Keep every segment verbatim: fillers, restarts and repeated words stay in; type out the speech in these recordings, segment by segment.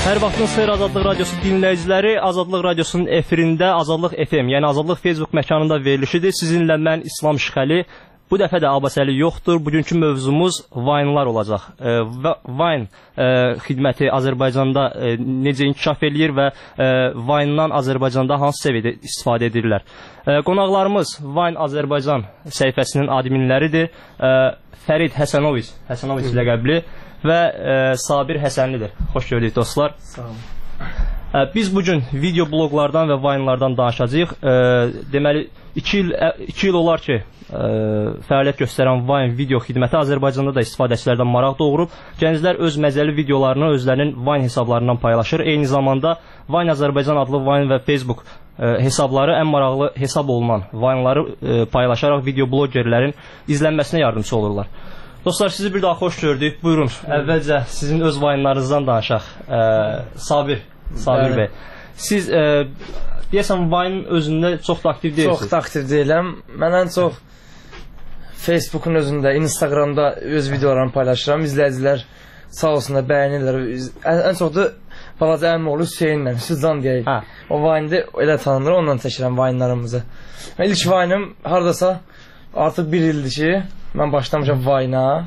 Hər vaxtınız xeyir Azadlıq Radiosu dinləyiciləri. Azadlıq Radiosunun efirində Azadlıq F M, yəni Azadlıq Facebook məkanında verilişidir. Sizinlə mən İslam Şıxəli. Bu dəfə də Abbasəli yoxdur. Bugünkü mövzumuz Vine-lar olacaq. E, Vine e, xidməti Azərbaycanda e, necə inkişaf eləyir və e, Vine-dan Azərbaycanda hansı səviyyədə istifadə edirlər? E, qonaqlarımız Vine Azərbaycan səhifəsinin adminləridir. E, Fərid Həsənoviç, Həsənoviç ləqəbli və e, Sabir Həsənlidir. Xoş gördük dostlar. Sağ olun. E, biz bugün video bloglardan və Vine-lardan danışacağıq. E, deməli, iki il, iki il olar ki, e, fəaliyyət göstərən Vine video xidməti Azərbaycanda da istifadəçilərdən maraq doğurub. Gənclər öz məzəli videolarını özlərinin Vine hesablarından paylaşır. Eyni zamanda Vine Azərbaycan adlı Vine və Facebook e, hesabları ən maraqlı hesab olunan Vine-ları e, paylaşaraq video blogerlərin izlənməsinə yardımcı olurlar. Dostlar, sizi bir daha xoş gördük. Buyurun, əvvəlcə sizin öz Vine-larınızdan danışaq. E, Sabir, Sabir bəy. Siz e, deyəsən Vine özündə çox da aktiv deyilsiniz. Çox da aktiv deyiləm. Mən ən çox Facebook'un özündə, Instagramda öz videolarımı paylaşıram. İzləyicilər sağ olsunlar, bəyənirlər. Ən, ən çox da balaca əmim oğlu Hüseynlə, Hüsüzcan deyək. Hə. O Vine'də elə tanınır, ondan çəkirəm Vine'larımızı. İlk Vine'ım haradasa artıq bir ildir ki, mən başlamışam Vine-a.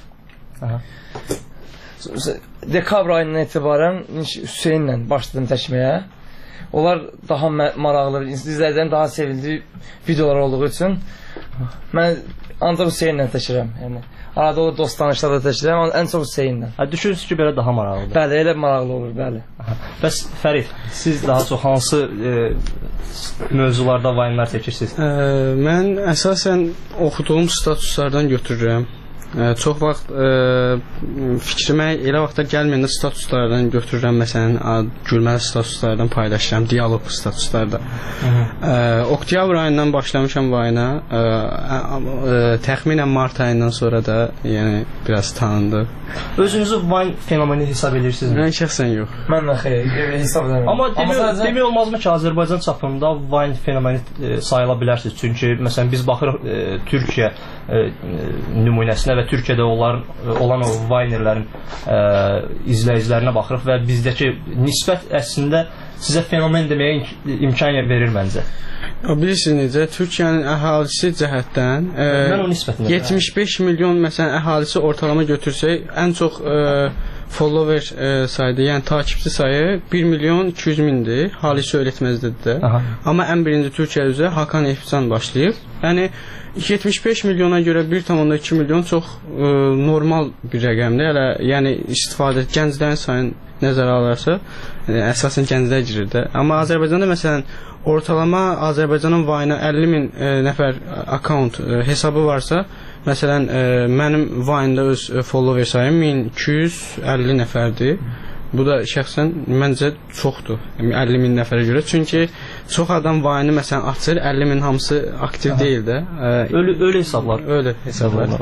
Dekabr ayından etibarən Hüseynlə başladım çəkməyə. Onlar daha maraqlı, izləyicilərin daha sevildiyi videolar olduğu üçün mən ancaq Hüseynlə çəkirəm. Yəni arada o dost tanışlarla çəkirəm, amma ən çox Hüseynlə. Hə, düşünürsünüz ki, belə daha maraqlıdır. Bəli, elə maraqlı olur, bəli. Bəs Fərid, siz daha çox hansı e, mövzularda Vine-lar çəkirsiniz? Ə, mən əsasən oxuduğum statuslardan götürürəm. Ə, çox vaxt ə, fikrimə elə vaxtda gəlməyəndə statuslardan götürürəm. Məsələn, gülməli statuslardan paylaşıram, dialoq statuslarda. Ə, oktyabr ayından başlamışam Vine-a. Təxminən mart ayından sonra da yəni biraz tanındı. Özünüzü Vine fenomeni hesab edirsinizmi? Mən şəxsən yox. Mən də xeyr, hesab edirəm. Amma demək, demək olmazmı ki, Azərbaycan çapında Vine fenomeni e, sayıla bilərsiniz? Çünki məsələn biz baxırıq e, Türkiyə e, nümunəsinə və Türkiyədə olan, olan o Vinerlərin e, izləyicilərinə baxırıq və bizdəki nisbət əslində sizə fenomen deməyə imkan verir məncə. Bilirsiniz necə, Türkiyənin əhalisi cəhətdən e, yetmiş beş milyon məsələn əhalisi ortalama götürsək, ən çox e, follower e, saydı, yəni takipçi sayı bir milyon iki yüz mindir. Halis öyrətməzdir də. Amma ən birinci Türkiyə üzrə Hakan Efcan başlayıb. Yəni yetmiş beş milyona görə bir tam iki milyon çox e, normal bir rəqəmdir. Hələ yəni istifadə gənclərin sayını nəzərə alırsa, e, əsasən gənclər girir də. Amma Azərbaycanda məsələn ortalama Azərbaycanın Vine-a əlli min e, nəfər account e, hesabı varsa, məsələn e, mənim Vine-da öz e, follower sayım min iki yüz əlli nəfərdir. Bu da şəxsən məncə çoxdur, əlli min nəfərə görə. Çünki çox adam Vine-ı məsələn açır, əlli min hamısı aktiv Aha. deyil də. E, ölü, ölü hesablar. Ölü hesablar.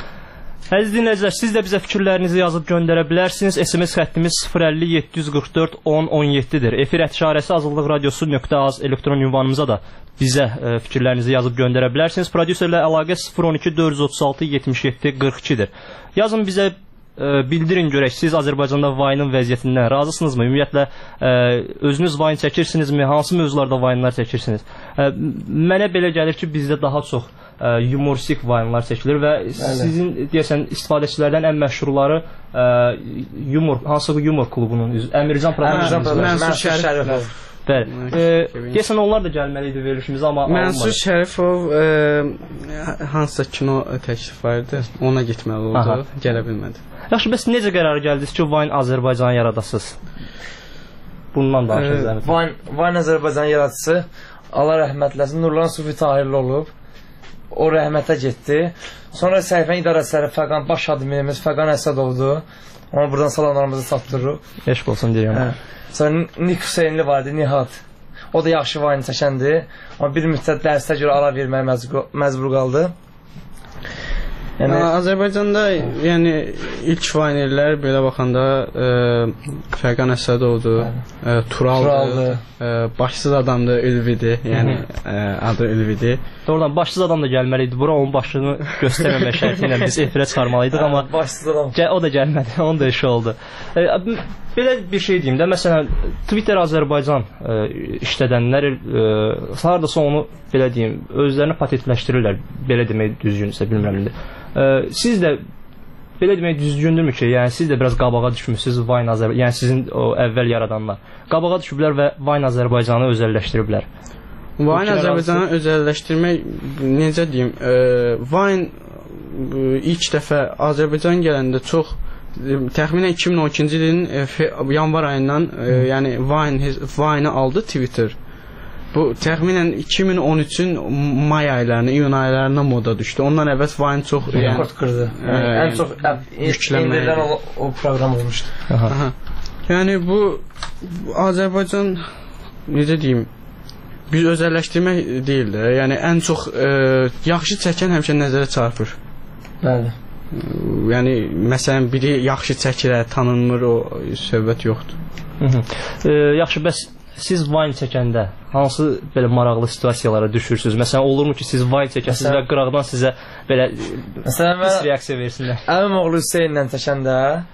Əziz dinləyicilər, siz də bizə fikirlərinizi yazıb göndərə bilərsiniz. S M S xəttimiz sıfır əlli yeddi yüz qırx dörd on on yeddidir. Efir ətişarəsi azadlıq radiosu nöqtə az elektron ünvanımıza da bizə e, fikirlərinizi yazıb göndərə bilərsiniz. Prodüserlə əlaqə sıfır on iki dörd yüz otuz altı yetmiş yeddi qırx ikidir. Yazın bizə e, bildirin görək, siz Azərbaycanda Vine-ın vəziyyətindən razısınızmı? Ümumiyyətlə e, özünüz Vine çəkirsinizmi? Hansı mövzularda Vine-lar çəkirsiniz? E, mənə belə gəlir ki, bizdə daha çox humoristik Vine-lar çəkilir və Bəli. Sizin deyəsən istifadəçilərdən ən məşhurları ə, humor, hansı humor klubunun üzvü Əmircan Prodüksiya, Mənsur Şərifov. Bəli. E, deyəsən onlar da gəlməli idi verilişimizə, amma Mənsur Şərifov e, hansısa kino təklif vardı, ona getməli oldu, Aha. gələ bilmədi. Yaxşı, bəs necə qərara gəldiniz ki, Vine Azərbaycanı yaradasınız? Bundan danışırız. Vine, Vine Azərbaycanı yaradıcısı Allah rəhmətləsin Nurlan Sufi Tahirli olub. O rəhmətə getdi. Sonra səhifənin idarəçiləri Fəqan baş adminimiz Fəqan Əsədovdur. Ona buradan salamlarımızı çatdırırıq. Eşq olsun deyirəm. Hə. Sonra Nik Hüseynli vardı, Nihat. O da yaxşı Vine çəkəndir. Amma bir müddət dərsdə görə ara verməyə məcbur qaldı. Yəni Azərbaycanda yəni ilk vaynerlər belə baxanda e, Fərqan Əsədovdur, e, Turaldır, e, başsız adamdır, Ülvidir. Yəni e, adı Ülvidir. Doğrudan başsız adam da gəlməli idi bura, onun başını göstərməmək şərti ilə biz efirə çıxarmalıydıq, amma başsız adam o da gəlmədi, onun da işi oldu. E, belə bir şey deyim də, məsələn Twitter Azərbaycan e, işlədənlər e, hardasa onu belə deyim, özlərini patentləşdirirlər, belə demək düzgünsə, bilmirəm indi. E, siz də belə demək düzgündürmü ki, yəni siz də biraz qabağa düşmüsünüz Vine Azərbaycan, yəni sizin o əvvəl yaradanlar qabağa düşüblər və Vine Azərbaycanı özəlləşdiriblər. Vine Azərbaycanı özəlləşdirmək, necə deyim, e, Vine e, ilk dəfə Azərbaycan gələndə çox təxminən iki min on ikinci ilin e, yanvar ayından e, yəni Vine Vine aldı Twitter. Bu təxminən iki min on üçün may aylarına, iyun aylarına moda düşdü. Ondan əvvəl Vine çox rekord qırdı. Yəni ən çox yüklənilən o, o proqram olmuşdu. Aha. Aha. Yəni bu Azərbaycan necə deyim, biz özəlləşdirmək deyil də, yəni ən çox e, yaxşı çəkən həmişə nəzərə çarpır. Bəli. Yəni məsələn biri yaxşı çəkirə, tanınmır, o söhbət yoxdur. Hı -hı. E, yaxşı, bəs siz Vine çəkəndə hansı belə maraqlı situasiyalara düşürsünüz? Məsələn, olurmu ki, siz Vine çəkəsiniz və qıraqdan sizə belə pis reaksiya versinlər? Əmim oğlu Hüseynlə çəkəndə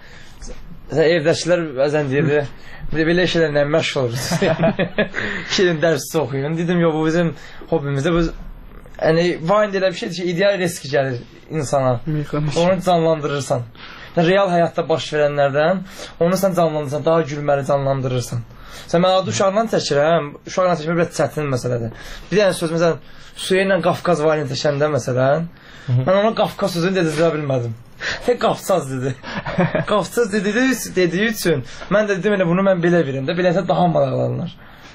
evdəkilər bəzən deyirdi, belə şeylərlə məşğul oluruz. Şirin dərsi oxuyun. Dedim, yox, bu bizim hobimizdə. Bu, yəni, Vine deyilən bir şeydir ki, ideal risk gəlir insana. Onu canlandırırsan. Real həyatda baş verənlərdən onu sən canlandırırsan, daha gülməli canlandırırsan. Sən mən adı uşaqla çəkirəm, uşaqla çəkmək biraz çətin məsələdir. Bir dənə söz, məsələn, Suya ilə Qafqaz Vine çəkəndə, məsələn, mən ona Qafqaz sözünü dedirə bilmədim. Tek Qafsaz dedi. Qafsaz dediyi, dediyi üçün mən də dedim, bunu mən belə verim də, beləsə daha maraqlanırlar.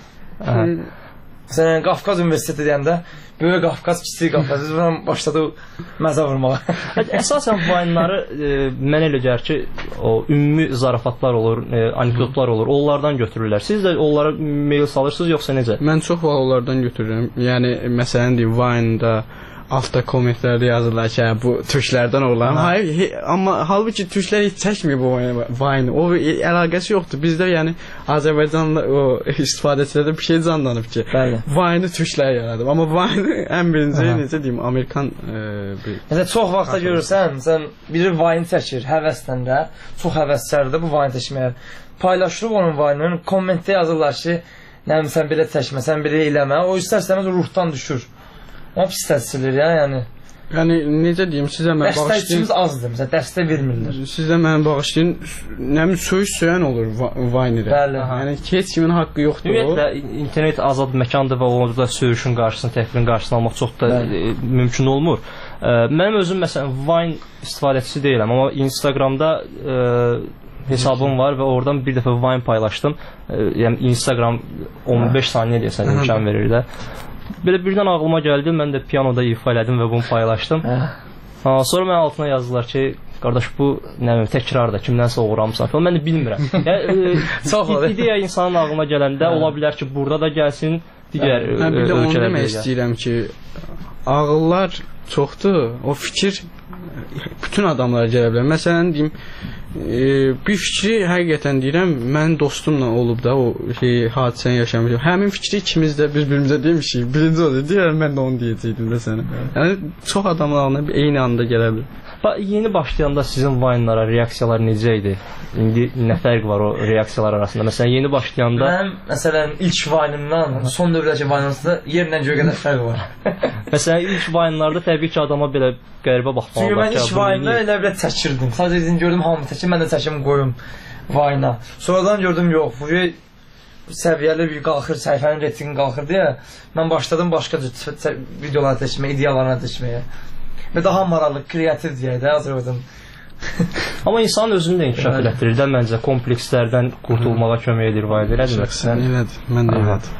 Məsələn, Qafqaz Universiteti deyəndə, böyük Qafqaz, kiçik Qafqaz, biz buradan başladı məzə vurmağa. Əsasən Vine-ları e, mənə elə gəlir ki, o ümumi zarafatlar olur, e, anekdotlar olur, onlardan götürürlər. Siz də onlara mail salırsınız, yoxsa necə? Mən çox vaxt onlardan götürürüm. Yəni, məsələn deyim, Vine-da altta kommentlərdə yazırlar ki, bu türklərdən olan. Hayır, amma halbuki türklər heç çəkmir bu Vine-i. O əlaqəsi yoxdur. Bizdə yəni Azərbaycanla o istifadəçilərdə bir şey canlanıb ki, Vine-i türklər yaradıb. Amma Vine-i ən birinci, necə deyim, Amerikan e, bir... Məsələn, çox vaxtda görürsən, sən biri Vine çəkir, həvəsdən də, çox həvəslərdir bu Vine çəkməyə. Paylaşırıq onun Vine-ını, kommentdə yazırlar ki, nəyəm, sən belə çəkmə, sən belə eləmə. O istər-istəməz ruhdan düşür. O pis təsirlir ya, yəni. Yəni, necə deyim, sizə mən bağışlayın... Dəstəkçimiz azdır, məsələn, dəstək vermirlər. Sizə mən bağışlayın, nəmin söyüş söyən olur Vine-də. Bəli. Yəni, heç kimin haqqı yoxdur o. Ümumiyyətlə, internet azad məkandır və orada söyüşün qarşısını, təhqilin qarşısını almaq çox da e, mümkün olmur. E, mənim özüm, məsələn, Vine istifadəçisi deyiləm, amma Instagramda e, hesabım var və oradan bir dəfə Vine paylaşdım. E, yəni, Instagram on beş saniyə deyəsən imkan verir də. Belə birdən ağlıma gəldi, mən də piyanoda ifa elədim və bunu paylaşdım. Ha, sonra mən altına yazdılar ki, qardaş, bu nə bileyim, təkrarda kimdənsə uğramısan falan. Mən də bilmirəm. Yəni, e, ideya insanın ağlına gələndə ola bilər ki, burada da gəlsin, digər ölkələrdə. Mən bir də onu demək istəyirəm ki, ağıllar çoxdur, o fikir bütün adamlara gələ bilər. Məsələn, deyim, e, bir fikri həqiqətən deyirəm, mənim dostumla olub da o şey, hadisəni yaşamışım. Həmin fikri ikimiz də bir-birimizə demişik. Birinci oldu, deyirəm, mən də onu deyəcəkdim də sənə. Yəni, çox adamın ağlına eyni anda gələ bilər. Yeni başlayanda sizin Vine-lara reaksiyalar necə idi? İndi nə fərq var o reaksiyalar arasında? Məsələn, yeni başlayanda... Mənim, məsələn, ilk Vine-imdan son dövrədəki Vine-imda yerlə göyə qədər fərq var. Məsələn, ilk Vine-larda təbii ki, adama belə qəribə baxmalı. Çünki mən ilk Vine-da elə belə çəkirdim. Sadəcə dedim, gördüm, hamı çəkir, mən də çəkim qoyum Vine-a. Sonradan gördüm, yox, bu səviyyəli bir qalxır, səhifənin reytingi qalxır deyə mən başladım başqa videolar çəkməyə, ideyalarına çəkməyə. Və daha maraqlı, kreativ deyək də, Azərbaycan. Amma insanın özünü də inkişaf elətdirir də, məncə, komplekslərdən qurtulmağa kömək edir Vine, elədir? Elədir, mən də elədir.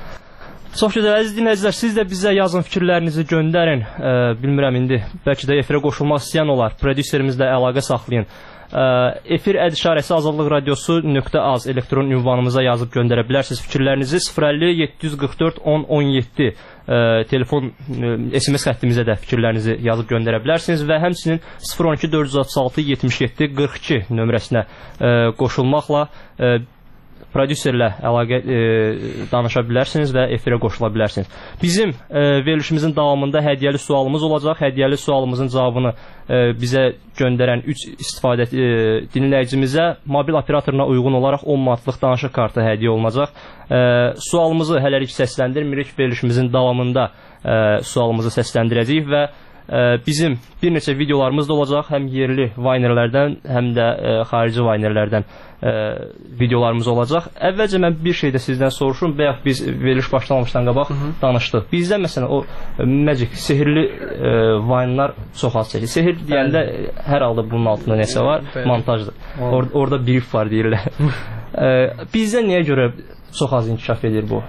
Çox gözəl, əziz dinləyicilər, siz də bizə yazın, fikirlərinizi göndərin. E, bilmirəm, indi bəlkə də efirə qoşulmaq istəyən olar, prodüserimizlə əlaqə saxlayın. E, efir əd işarəsi azadlıq radiosu nöqtə az elektron ünvanımıza yazıb göndərə bilərsiniz fikirlərinizi. sıfır əlli yeddi yüz qırx dörd on on yeddi ə, telefon ə, S M S xəttimizə də fikirlərinizi yazıb göndərə bilərsiniz və həmçinin sıfır on iki dörd yüz altmış altı yetmiş yeddi qırx iki nömrəsinə ə, qoşulmaqla ə, prodüserlə əlaqə ə, danışa bilərsiniz və efirə qoşula bilərsiniz. Bizim ə, verilişimizin davamında hədiyyəli sualımız olacaq. Hədiyyəli sualımızın cavabını ə, bizə göndərən üç istifadə ə, dinləyicimizə mobil operatoruna uyğun olaraq on manatlıq danışıq kartı hədiyyə olunacaq. Ə, sualımızı hələlik səsləndirmirik. Verilişimizin davamında ə, sualımızı səsləndirəcəyik və bizim bir neçə videolarımız da olacaq, həm yerli Vaynerlərdən, həm də ə, xarici Vaynerlərdən ə, videolarımız olacaq. Əvvəlcə mən bir şey də sizdən soruşum, bəyək biz veriliş başlamamışdan qabaq Hı -hı. danışdıq. Bizdə məsələn o magic, sehirli ə, Vaynelar çox az çəkir. Sehir deyəndə Bəli. hər halda bunun altında nəsə var, Bəli. montajdır. Or orada brief var deyirlər. ə, bizdə niyə görə çox az inkişaf edir bu?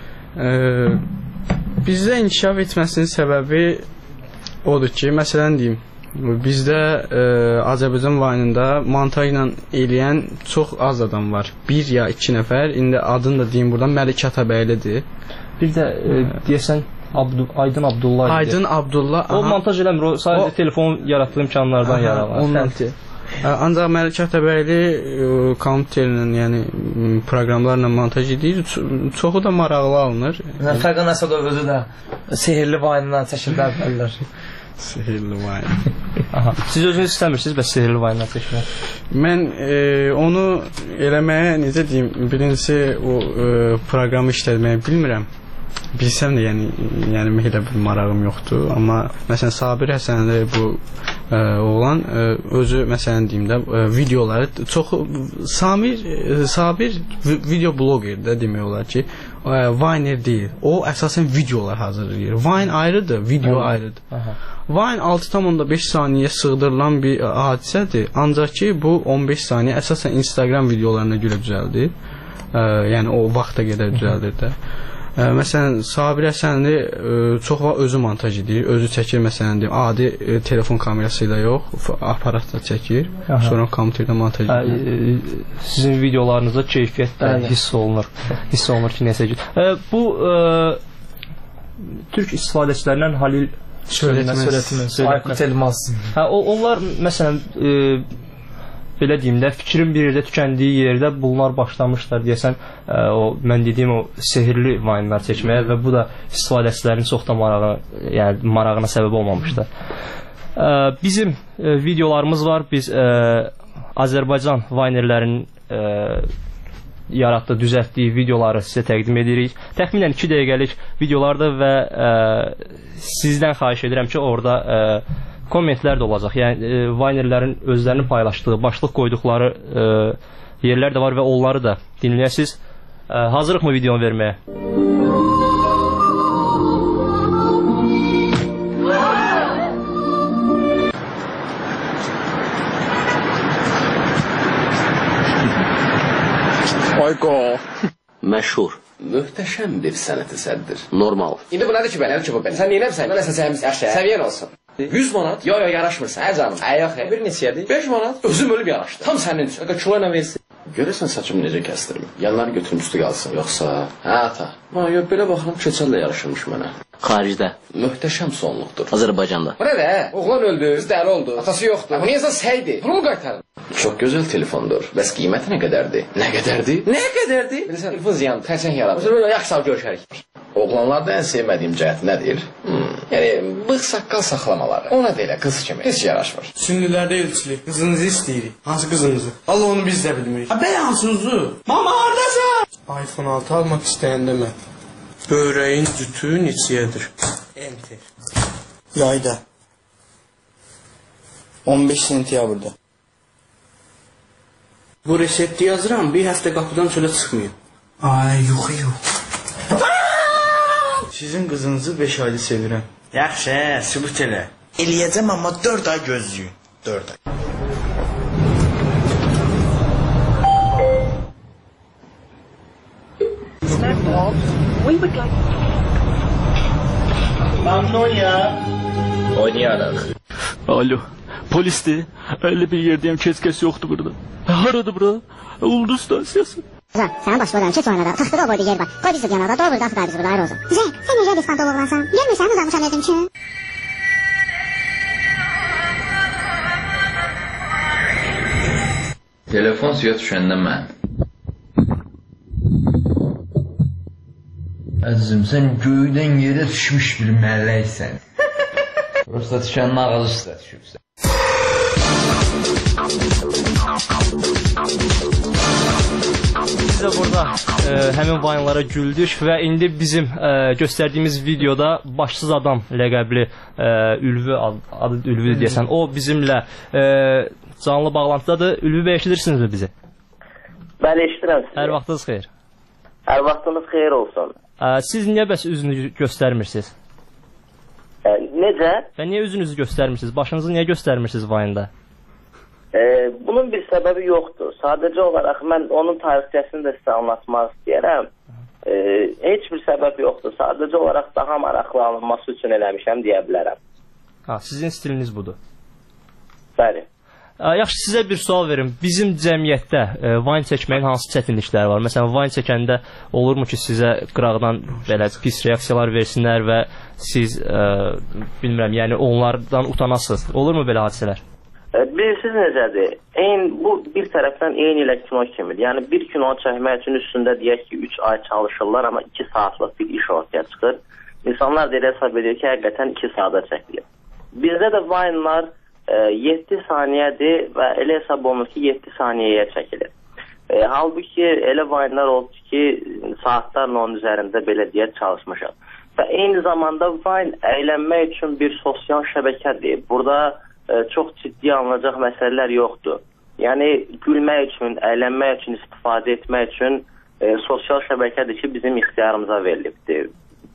Ə, bizdə inkişaf etməsinin səbəbi odur ki, məsələn deyim, bizdə e, Azərbaycan Vayne'ında montajla eləyən çox az adam var. Bir ya iki nəfər, indi adını da deyim buradan, Məlik Atabəylidir. Bir də e, deyəsən Abdu, Aydın Abdullah. Aydın Abdullah. O aha. montaj eləmir, o sadəcə o, telefon yaratdığı imkanlardan yararlanır. Ancaq Məlik Atabəyli e, kompüterlə, yəni proqramlarla montaj edir, çoxu da maraqlı alınır. Fərqan Əsədov özü də sehirli Vayne'dan çəkildi əvvəllər. Sehirli Vayne. Siz özünüz istəmirsiniz bəs sehirli Vayne'dan çəkmək? Mən e, onu eləməyə, necə deyim, birincisi o e, proqramı işlətməyi bilmirəm. Bilsəm də, yəni, yəni elə bir marağım yoxdur. Amma məsələn Sabir Həsənli bu e, oğlan e, özü məsələn deyim də e, videoları çox Samir e, Sabir video bloqer də demək olar ki, e, Vayner deyil. O əsasən videolar hazırlayır. Vayne ayrıdır, video Aha. ayrıdır. Aha. Vayne altı tam beş saniyə sığdırılan bir hadisədir. Ancaq ki bu on beş saniyə əsasən Instagram videolarına görə düzəldir. E, yəni o vaxta qədər düzəldir də. Ə, məsələn, Sabir Həsənli ə, çox vaxt özü montaj edir, özü çəkir, məsələn, deyim, adi ə, telefon kamerası ilə yox, aparatla çəkir, Aha. sonra kompüterdə montaj edir. Sizin videolarınızda keyfiyyət də hiss olunur, hiss olunur ki, nəsə ki. Ə, bu ə, Türk istifadəçilərindən Halil Söylətməz, Aykut Elmaz. Hə, onlar, məsələn, ə, belə deyim də, fikrin bir yerdə tükəndiyi yerdə bunlar başlamışlar deyəsən, ə, o mən dediyim o sehirli Vayne'lar çəkməyə və bu da istifadəçilərin çox da marağı, yəni marağına səbəb olmamışdı. Ə, bizim ə, videolarımız var. Biz ə, Azərbaycan Vaynerlərin ə, yaratdığı, düzəltdiyi videoları sizə təqdim edirik. Təxminən iki dəqiqəlik videolardır və ə, sizdən xahiş edirəm ki, orada ə, kommentlər də olacaq. Yəni e, Vaynerlərin özlərini paylaşdığı, başlıq qoyduqları e, yerlər də var və onları da dinləyəsiniz. E, hazırlıqmı videonu verməyə? Ayqo. Məşhur. Möhtəşəm bir sənət əsərdir. Normal. İndi bu nədir ki, belə? Nədir ki bu belə? Sən neyləmsən? Mən əsəsəyimiz səviyyən olsun. yüz manat? Yo yo yaraşmırsan. Hə canım. Hə yox. Bir neçədir? beş manat. Özüm ölüb yaraşdı. Tam sənin üçün. Qaqa kilo ilə versin. Görəsən saçımı necə kəsdirim? Yanları götürüm üstü qalsın. Yoxsa? Hə ata. Ha yox belə baxıram keçəllə yaraşırmış mənə. Xaricdə. Möhtəşəm sonluqdur. Azərbaycanda. Bu nədir? Oğlan öldü. Qız dəli oldu. Atası yoxdur. Bu niyə səydi? Bunu mu qaytarın? Çox gözəl telefondur. Bəs qiyməti nə qədərdir? Nə qədərdir? Nə qədərdir? Bilirsən, telefon ziyandır. Xərçəng yaradır. Böyle yaxşı görüşərik. Oğlanlarda ən sevmədiyim cəhət nədir? Hmm. Yəni, bığ saqqal saxlamaları. Ona da elə qız kimi heç yaraşmır. Sünnülərdə elçilik. Qızınızı istəyirik. Hansı qızınızı? Allah onu biz də bilmirik. Ha, bəy hansınızı? Mama, haradasın? iPhone altı almaq istəyəndə mən. Böreğin cütü neçəyədir? Enter. Yayda. on beş sentyabrda. Bu resepti yazıram, bir həftə qapıdan çölə çıxmayın. Ay, yox, yox. Sizin qızınızı beş ayda sevirəm. Yaxşı, sübut elə. Eləyəcəm, amma dörd ay gözləyin. dörd ay. Antonia. Oynayarıq. Alo, polisdir. Öyle bir yerdeyim, kes kes yoktu burada. Haradı bura? Uldu stasyası. Sənin başına keç oynada. Taxtıda o boyda yer var. Qoy bizi yanada. Doğru da atı bizi burada ayrı olsun. Zey, sən necə bir standa oğlansan? Görmürsən uzanmışam dedim ki. Telefon suya düşəndə mən. Əzizim, sən göydən yerə düşmüş bir mələksən. Prosta düşənin ağzı üstə düşübsən. Biz də burada e, həmin vayınlara güldük və indi bizim e, göstərdiyimiz videoda başsız adam ləqəbli e, Ülvü ad, adı Ülvü deyəsən, o bizimlə e, canlı bağlantıdadır. Ülvü bəy, eşidirsinizmi bizi? Bəli, eşidirəm sizi. Hər vaxtınız xeyir. Hər vaxtınız xeyir olsun. E, siz niyə bəs üzünüzü göstərmirsiniz? E, necə? Və niyə üzünüzü göstərmirsiniz? Başınızı niyə göstərmirsiniz vayında? Ee, bunun bir səbəbi yoxdur. Sadəcə olaraq mən onun tarixçəsini də sizə anlatmaq istəyərəm. Ee, heç bir səbəb yoxdur. Sadəcə olaraq daha maraqlı alınması üçün eləmişəm deyə bilərəm. Ha, sizin stiliniz budur. Bəli. E, yaxşı, sizə bir sual verim. Bizim cəmiyyətdə e, vayn çəkməyin hansı çətinlikləri var? Məsələn, vayn çəkəndə olurmu ki, sizə qıraqdan belə pis reaksiyalar versinlər və siz, e, bilmirəm, yəni onlardan utanasınız? Olurmu belə hadisələr? Bilirsiniz necədir? Eyni, bu bir tərəfdən eyni ilə kino kimidir. Yəni bir kino çəkmək üçün üstündə deyək ki, üç ay çalışırlar, amma iki saatlıq bir iş ortaya çıxır. İnsanlar da elə hesab edir ki, həqiqətən iki saata çəkilir. Bizdə də vaynlar e, yeddi saniyədir və elə hesab olunur ki, yeddi saniyəyə çəkilir. E, halbuki elə vaynlar oldu ki, saatlarla onun üzərində belə deyək çalışmışam. Və eyni zamanda vayn əylənmək üçün bir sosial şəbəkədir. Burada çox ciddi alınacaq məsələlər yoxdur. Yəni, gülmək üçün, əylənmək üçün, istifadə etmək üçün e, sosial şəbəkədir ki, bizim ixtiyarımıza verilibdir.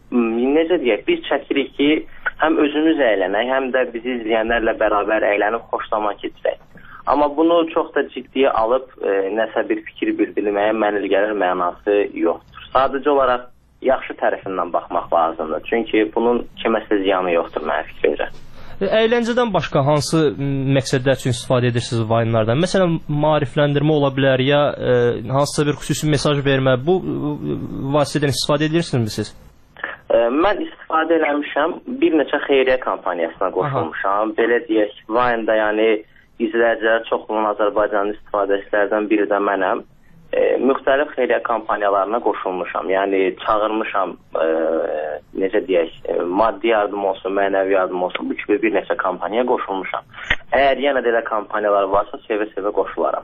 Necə deyək, biz çəkirik ki, həm özümüz əylənək, həm də bizi izləyənlərlə bərabər əylənib xoşlama keçirək. Amma bunu çox da ciddiyə alıb, e, nəsə bir fikir bildirməyə mənil gəlir mənası yoxdur. Sadəcə olaraq yaxşı tərəfindən baxmaq lazımdır. Çünki bunun kiməsə ziyanı yoxdur mənim fikrimcə. Əyləncədən başqa hansı məqsədlər üçün istifadə edirsiniz vayınlardan? Məsələn, maarifləndirmə ola bilər ya e, hansısa bir xüsusi mesaj vermə. Bu vasitədən istifadə edirsinizmi siz? E, mən istifadə eləmişəm. Bir neçə xeyriyyə kampaniyasına qoşulmuşam. Aha. Belə deyək, vayında yəni izləyicilərə çox olan Azərbaycanın istifadəçilərdən biri də mənəm. E, müxtəlif xeyriyyə kampaniyalarına qoşulmuşam. Yəni çağırmışam, e, necə deyək, e, maddi yardım olsun, mənəvi yardım olsun, bu kimi bir neçə kampaniyaya qoşulmuşam. Əgər yenə də elə kampaniyalar varsa, sevə-sevə qoşularam.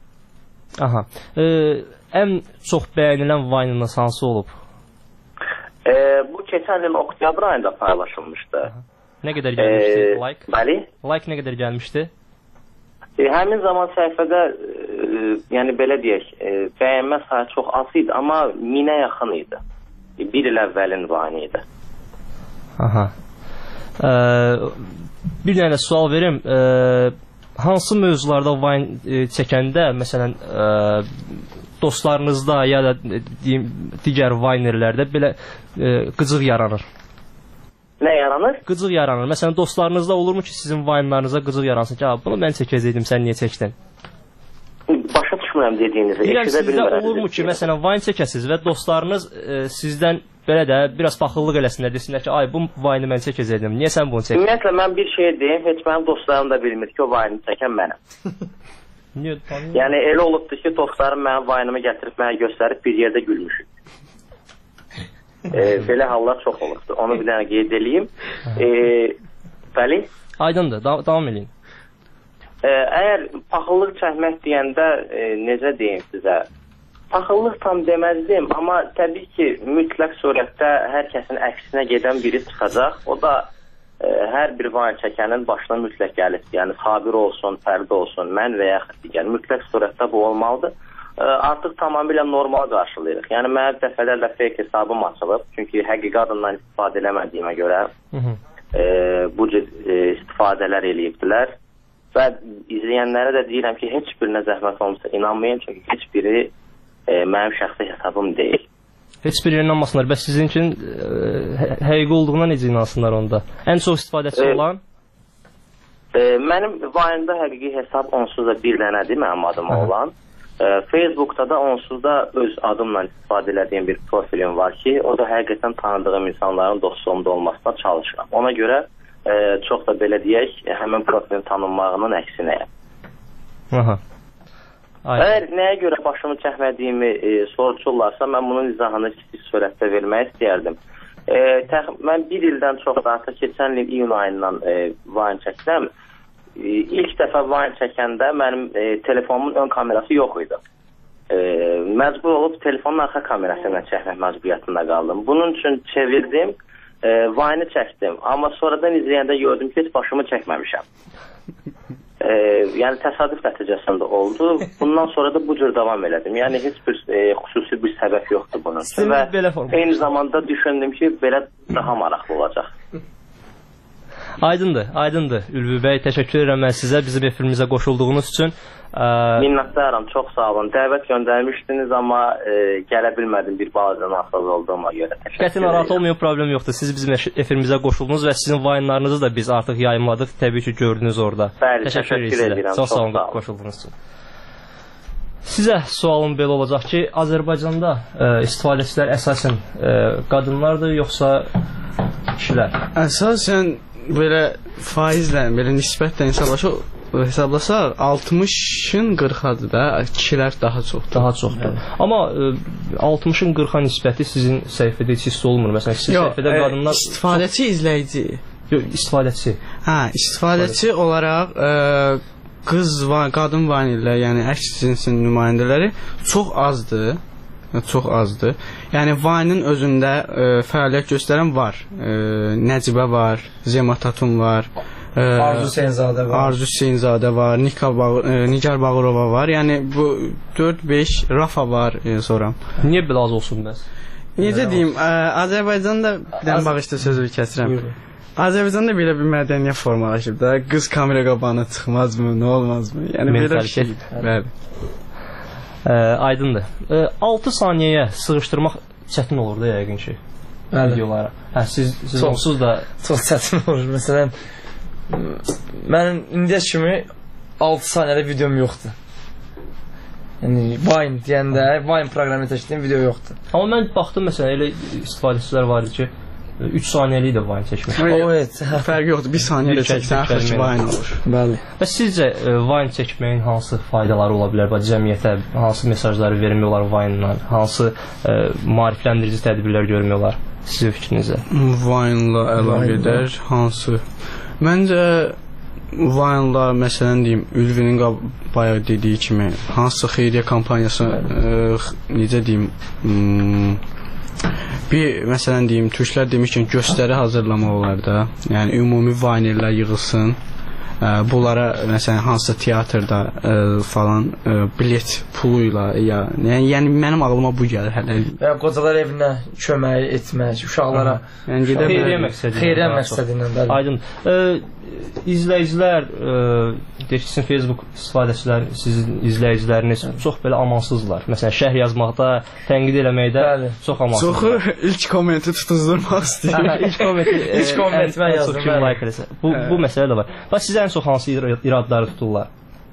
Aha. E, ən çox bəyənilən vaynınız hansı olub? E, bu keçən il oktyabr ayında paylaşılmışdı. Aha. Nə qədər gəlmişdi e, like? Bəli. Like nə qədər gəlmişdi? E, həmin zaman səhifədə e, yəni belə deyək, e, bəyənmə sayı çox az idi, amma minə yaxın idi. E, bir il əvvəlin vayını idi. Aha. E, bir dənə sual verim. E, hansı mövzularda vayn e, çəkəndə, məsələn, e, dostlarınızda ya da e, deyim, digər vaynerlərdə belə e, qıcıq yaranır? Nə yaranır? Qıcıq yaranır. Məsələn, dostlarınızda olurmu ki, sizin vaynlarınıza qıcıq yaransın ki, bunu mən çəkəcəydim, sən niyə çəkdin? Başa düşmürəm dediyinizi. Bilirəm, sizdə olurmu ki, məsələn, vayn çəkəsiniz və dostlarınız e, sizdən belə də biraz paxıllıq eləsinlər, desinlər ki, ay, bu vayını mən çəkəcəydim, niyə sən bunu çəkdin? Ümumiyyətlə, mən bir şey deyim, heç mənim dostlarım da bilmir ki, o vayını çəkən mənəm. Niyə? Yəni, elə olubdur ki, dostlarım mənim vayınımı gətirib mənə göstərib bir yerdə gülmüşük. E, belə hallar çox olubdur. Onu bir dənə qeyd edeyim. E, bəli? Aydındır, da davam edin. E, əgər paxıllıq çəkmək deyəndə e, necə deyim sizə? Paxıllıq tam deməzdim, amma təbii ki, mütləq surətdə hər kəsin əksinə gedən biri çıxacaq. O da e, hər bir vayn çəkənin başına mütləq gəlib. Yəni, Sabir olsun, Fərdi olsun, mən və yaxud digər. Mütləq surətdə bu olmalıdır. Artıq tamamilə normal qarşılayırıq. Yəni, mənim dəfələrlə fake hesabım açılıb. Çünki həqiqi adından istifadə eləmədiyimə görə hı -hı. E, bu cür e, istifadələr eləyibdilər. Və izləyənlərə də deyirəm ki, heç birinə zəhmət olmasa inanmayın. Çünki heç biri e, mənim şəxsi hesabım deyil. Heç biri inanmasınlar. Bəs sizin üçün e, həqiqi olduğuna necə inansınlar onda? Ən çox istifadəçi e, olan? E, mənim vayında həqiqi hesab onsuz da bir dənədir, mənim adıma olan. Facebookda da onsuz da öz adımla istifadə edədiyim bir profilim var ki, o da həqiqətən tanıdığım insanların dostluğumda olmasına çalışıram. Ona görə e, çox da belə deyək, həmin profilin tanınmağının əksinəyəm. Aha. Əgər nəyə görə başımı çəkmədiyimi e, soruşurlarsa, mən bunun izahını kiçik surətdə vermək istəyərdim. E, təx mən bir ildən çox da artıq keçən il iyun ayından e, Vine çəkdim. E, ilk dəfə Vine çəkəndə mənim e, telefonumun ön kamerası yox idi. E, məcbur olub telefonun arxa kamerasıyla çəkmək məcburiyyətində qaldım. Bunun üçün çevirdim, e, Vine'ı çəkdim. Amma sonradan izləyəndə gördüm ki, heç başımı çəkməmişəm. E, yəni təsadüf nəticəsində oldu. Bundan sonra da bu cür davam elədim. Yəni heç bir e, xüsusi bir səbəb yoxdur bunun. Və eyni zamanda düşündüm ki, belə daha maraqlı olacaq. Aydındır, aydındır. Ülvi bəy, təşəkkür edirəm mən sizə bizim efirimizə qoşulduğunuz üçün. Ə... Minnətdaram, çox sağ olun. Dəvət göndərmişdiniz, amma e, gələ bilmədim bir balaca nasıl olduğuma görə. Qəti narahat olmayan problem yoxdur. Siz bizim efirimizə qoşuldunuz və sizin Vine'larınızı da biz artıq yayımladıq. Təbii ki, gördünüz orada. Bəli, təşəkkür, təşəkkür edirəm. Çox sağ olun qoşulduğunuz üçün. Sizə sualım belə olacaq ki, Azərbaycanda ə, istifadəçilər əsasən ə, qadınlardır, yoxsa kişilər? Əsasən belə faizlə, belə nisbətlə hesablaşır. Hesablasaq altmışın qırxadır da, kişilər daha çoxdur. Daha çoxdur. Yəni. Amma e, altmışın qırxa nisbəti sizin səhifədə heç hiss olmur. Məsələn, sizin Yox, səhifədə qadınlar... E, istifadəçi, izləyici. Yox, istifadəçi. Hə, istifadəçi olaraq e, qız, qadın vanillər, yəni əks cinsin nümayəndələri çox azdır. Çox azdır. Yəni Vine'ın özündə e, fəaliyyət göstərən var. E, Nəcibə var, Zema Tatun var. Arzu Hüseynzadə var. Arzu Hüseynzadə var, Nika Bağ e, Nigar Bağırova var. Yəni bu dörd beş Rafa var e, sonra. Niyə belə az olsun bəs? Necə deyim, ə, Azərbaycanda bir dənə bağışda sözü kəsirəm. Azərbaycanda belə bir mədəniyyət formalaşıb da, qız kamera qabağına çıxmazmı, nə olmazmı? Yəni belə bir şey. Bəli. Ə, aydındır. Ə, altı saniyəyə sığışdırmaq çətin olur da yəqin ki. Bəli. Videolara. Hə, siz siz çox, onsuz da çox çətin olur. Məsələn, mənim indiyə kimi altı saniyədə videom yoxdur. Yəni Vine deyəndə, Vine proqramı təşkil video yoxdur. Amma mən baxdım məsələn elə istifadəçilər var idi ki, üç saniyəlik də Vine çəkmək. O, evet. Fərqi yoxdur. bir saniyədə çəksən axır ki, Vine olur. Bəli. Və sizcə Vine çəkməyin hansı faydaları ola bilər? Bax, cəmiyyətə hansı mesajları vermək olar Vine-la? Hansı ə, maarifləndirici tədbirlər görmək olar? Sizin fikrinizə. Vine-la əlaqə edər hansı? Məncə Vine-la məsələn deyim, Ülvinin bayaq dediyi kimi hansısa xeyriyyə kampaniyası ə, necə deyim, ım, bir məsələn deyim, türklər demişkən göstəri hazırlamaq olar da. Yəni ümumi Vinerlər yığılsın. Ə, bunlara məsələn hansısa teatrda ə, falan ə, bilet puluyla ya yəni, yəni mənim ağlıma bu gəlir hələlik. Və qocalar evinə kömək etmək, uşaqlara. Yəni gedə xeyriyyə məqsədi. Xeyriyyə məqsədi ilə bəli. Aydın. Ə, izləyicilər, deyək ki, sizin Facebook istifadəçiləri, sizin izləyiciləriniz çox belə amansızlar. Məsələn, şərh yazmaqda, tənqid eləməkdə bəli. Çox amansızlar. Çoxu ilk kommenti tutuzdurmaq istəyir. İlk kommenti, ilk kommenti mən yazdım. Kim like eləsə. Bu, bu məsələ də var. Bax, sizə ən çox hansı iradları tuturlar?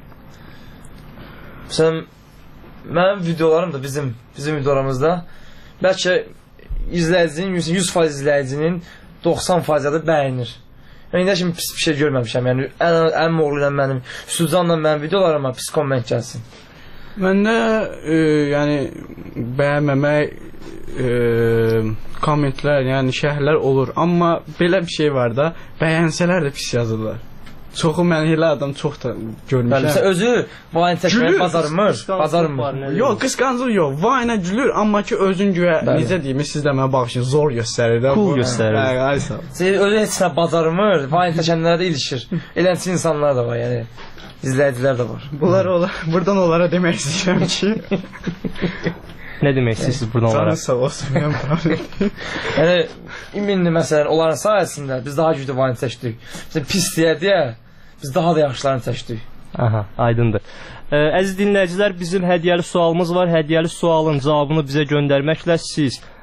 Məsələn, mənim videolarım da bizim, bizim videolarımızda bəlkə izləyicinin, yüz faiz izləyicinin doxsan faizi bəyənir. Yəni, indi kimi pis bir şey görməmişəm. Yəni, ən, ən moğlu ilə mənim, Suzanla mənim videolarıma pis komment gəlsin. Məndə, e, yəni, bəyənməmək e, kommentlər, yəni şərhlər olur. Amma belə bir şey var da, bəyənsələr də pis yazırlar. Çoxu mən elə adam çox da görmüşəm. Bəli, özü Vine çəkməyi bacarmır, bacarmır. Yox, qısqancıq yox, Vine-a gülür, amma ki özün güya, necə deyim, siz də mənə baxışın, zor göstərir də. Cool göstərir. Hə, aysa. Özü heç nə bacarmır, Vine çəkənlərə də ilişir. Elənçi insanlar da var, yəni izləyicilər də var. Bunlar olar, buradan onlara demək istəyirəm ki... Nə demək istəyirsiniz buradan onlara? Canı sağ olsun, mən problem. Yəni, indi məsələn, onların sayəsində biz daha güclü Vine çəkdik. Məsələn, pis deyə deyə, biz daha da yaxşılarını çəkdik. Aha, aydındır. Ə, əziz dinləyicilər, bizim hədiyyəli sualımız var. Hədiyyəli sualın cavabını bizə göndərməklə siz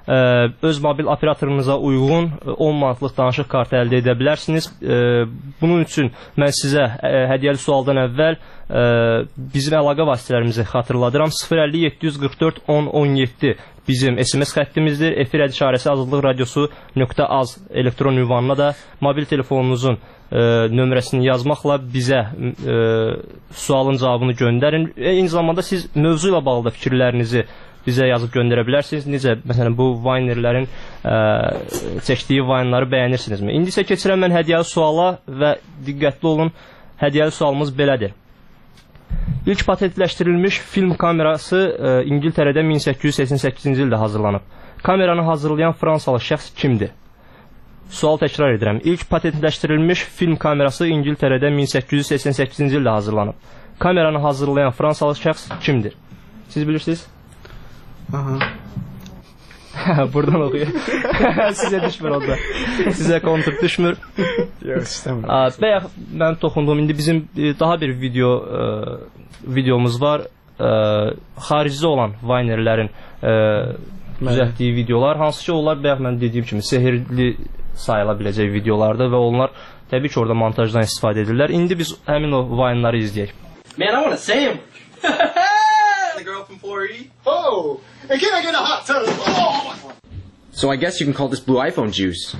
ə, öz mobil operatorunuza uyğun on manatlıq danışıq kartı əldə edə bilərsiniz. Ə, bunun üçün mən sizə ə, hədiyyəli sualdan əvvəl ə, bizim əlaqə vasitələrimizi xatırladıram. sıfır əlli yeddi yüz qırx dörd on on yeddi bizim S M S xəttimizdir. Efir işarəsi azadlıq radiosu nöqtə az elektron ünvanına da mobil telefonunuzun ə, nömrəsini yazmaqla bizə ə, sualın cavabını göndərin. Eyni zamanda siz mövzu ilə bağlı da fikirlərinizi bizə yazıb göndərə bilərsiniz. Necə, məsələn, bu Vinerlərin ə, çəkdiyi Vine'ları bəyənirsinizmi? İndi isə keçirəm mən hədiyyəli suala və diqqətli olun, hədiyyəli sualımız belədir. İlk patentləşdirilmiş film kamerası ə, İngiltərədə min səkkiz yüz səksən səkkizinci ildə hazırlanıb. Kameranı hazırlayan Fransalı şəxs kimdir? Sual təkrar edirəm. İlk patentləşdirilmiş film kamerası İngiltərədə min səkkiz yüz səksən səkkizinci ildə hazırlanıb. Kameranı hazırlayan Fransalı şəxs kimdir? Siz bilirsiniz? Aha. Buradan oxuyur. Sizə düşmür onda. Sizə kontur düşmür. Yox, istəmirəm. Bəyək mən toxundum. İndi bizim daha bir video ə, videomuz var. Ə, xaricdə olan Vinerlərin düzəltdiyi videolar. Hansı ki, onlar bəyək mən dediyim kimi sehirli sayıla biləcək videolardır və onlar təbii ki, orada montajdan istifadə edirlər. İndi biz həmin o Vine'ları izləyək. Man, I want a sandwich. The girl from four E. Oh, and can I get a hot tub? Oh. So I guess you can call this blue iPhone juice.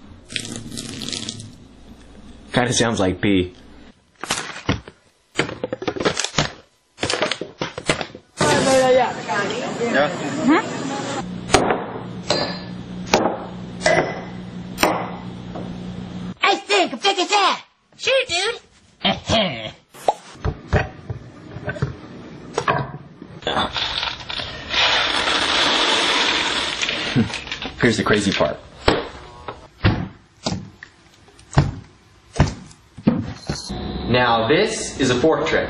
Kind of sounds like pee. Yeah. Huh? I think, pick it up. Sure, dude. Here's the crazy part. Now this is a fork trick.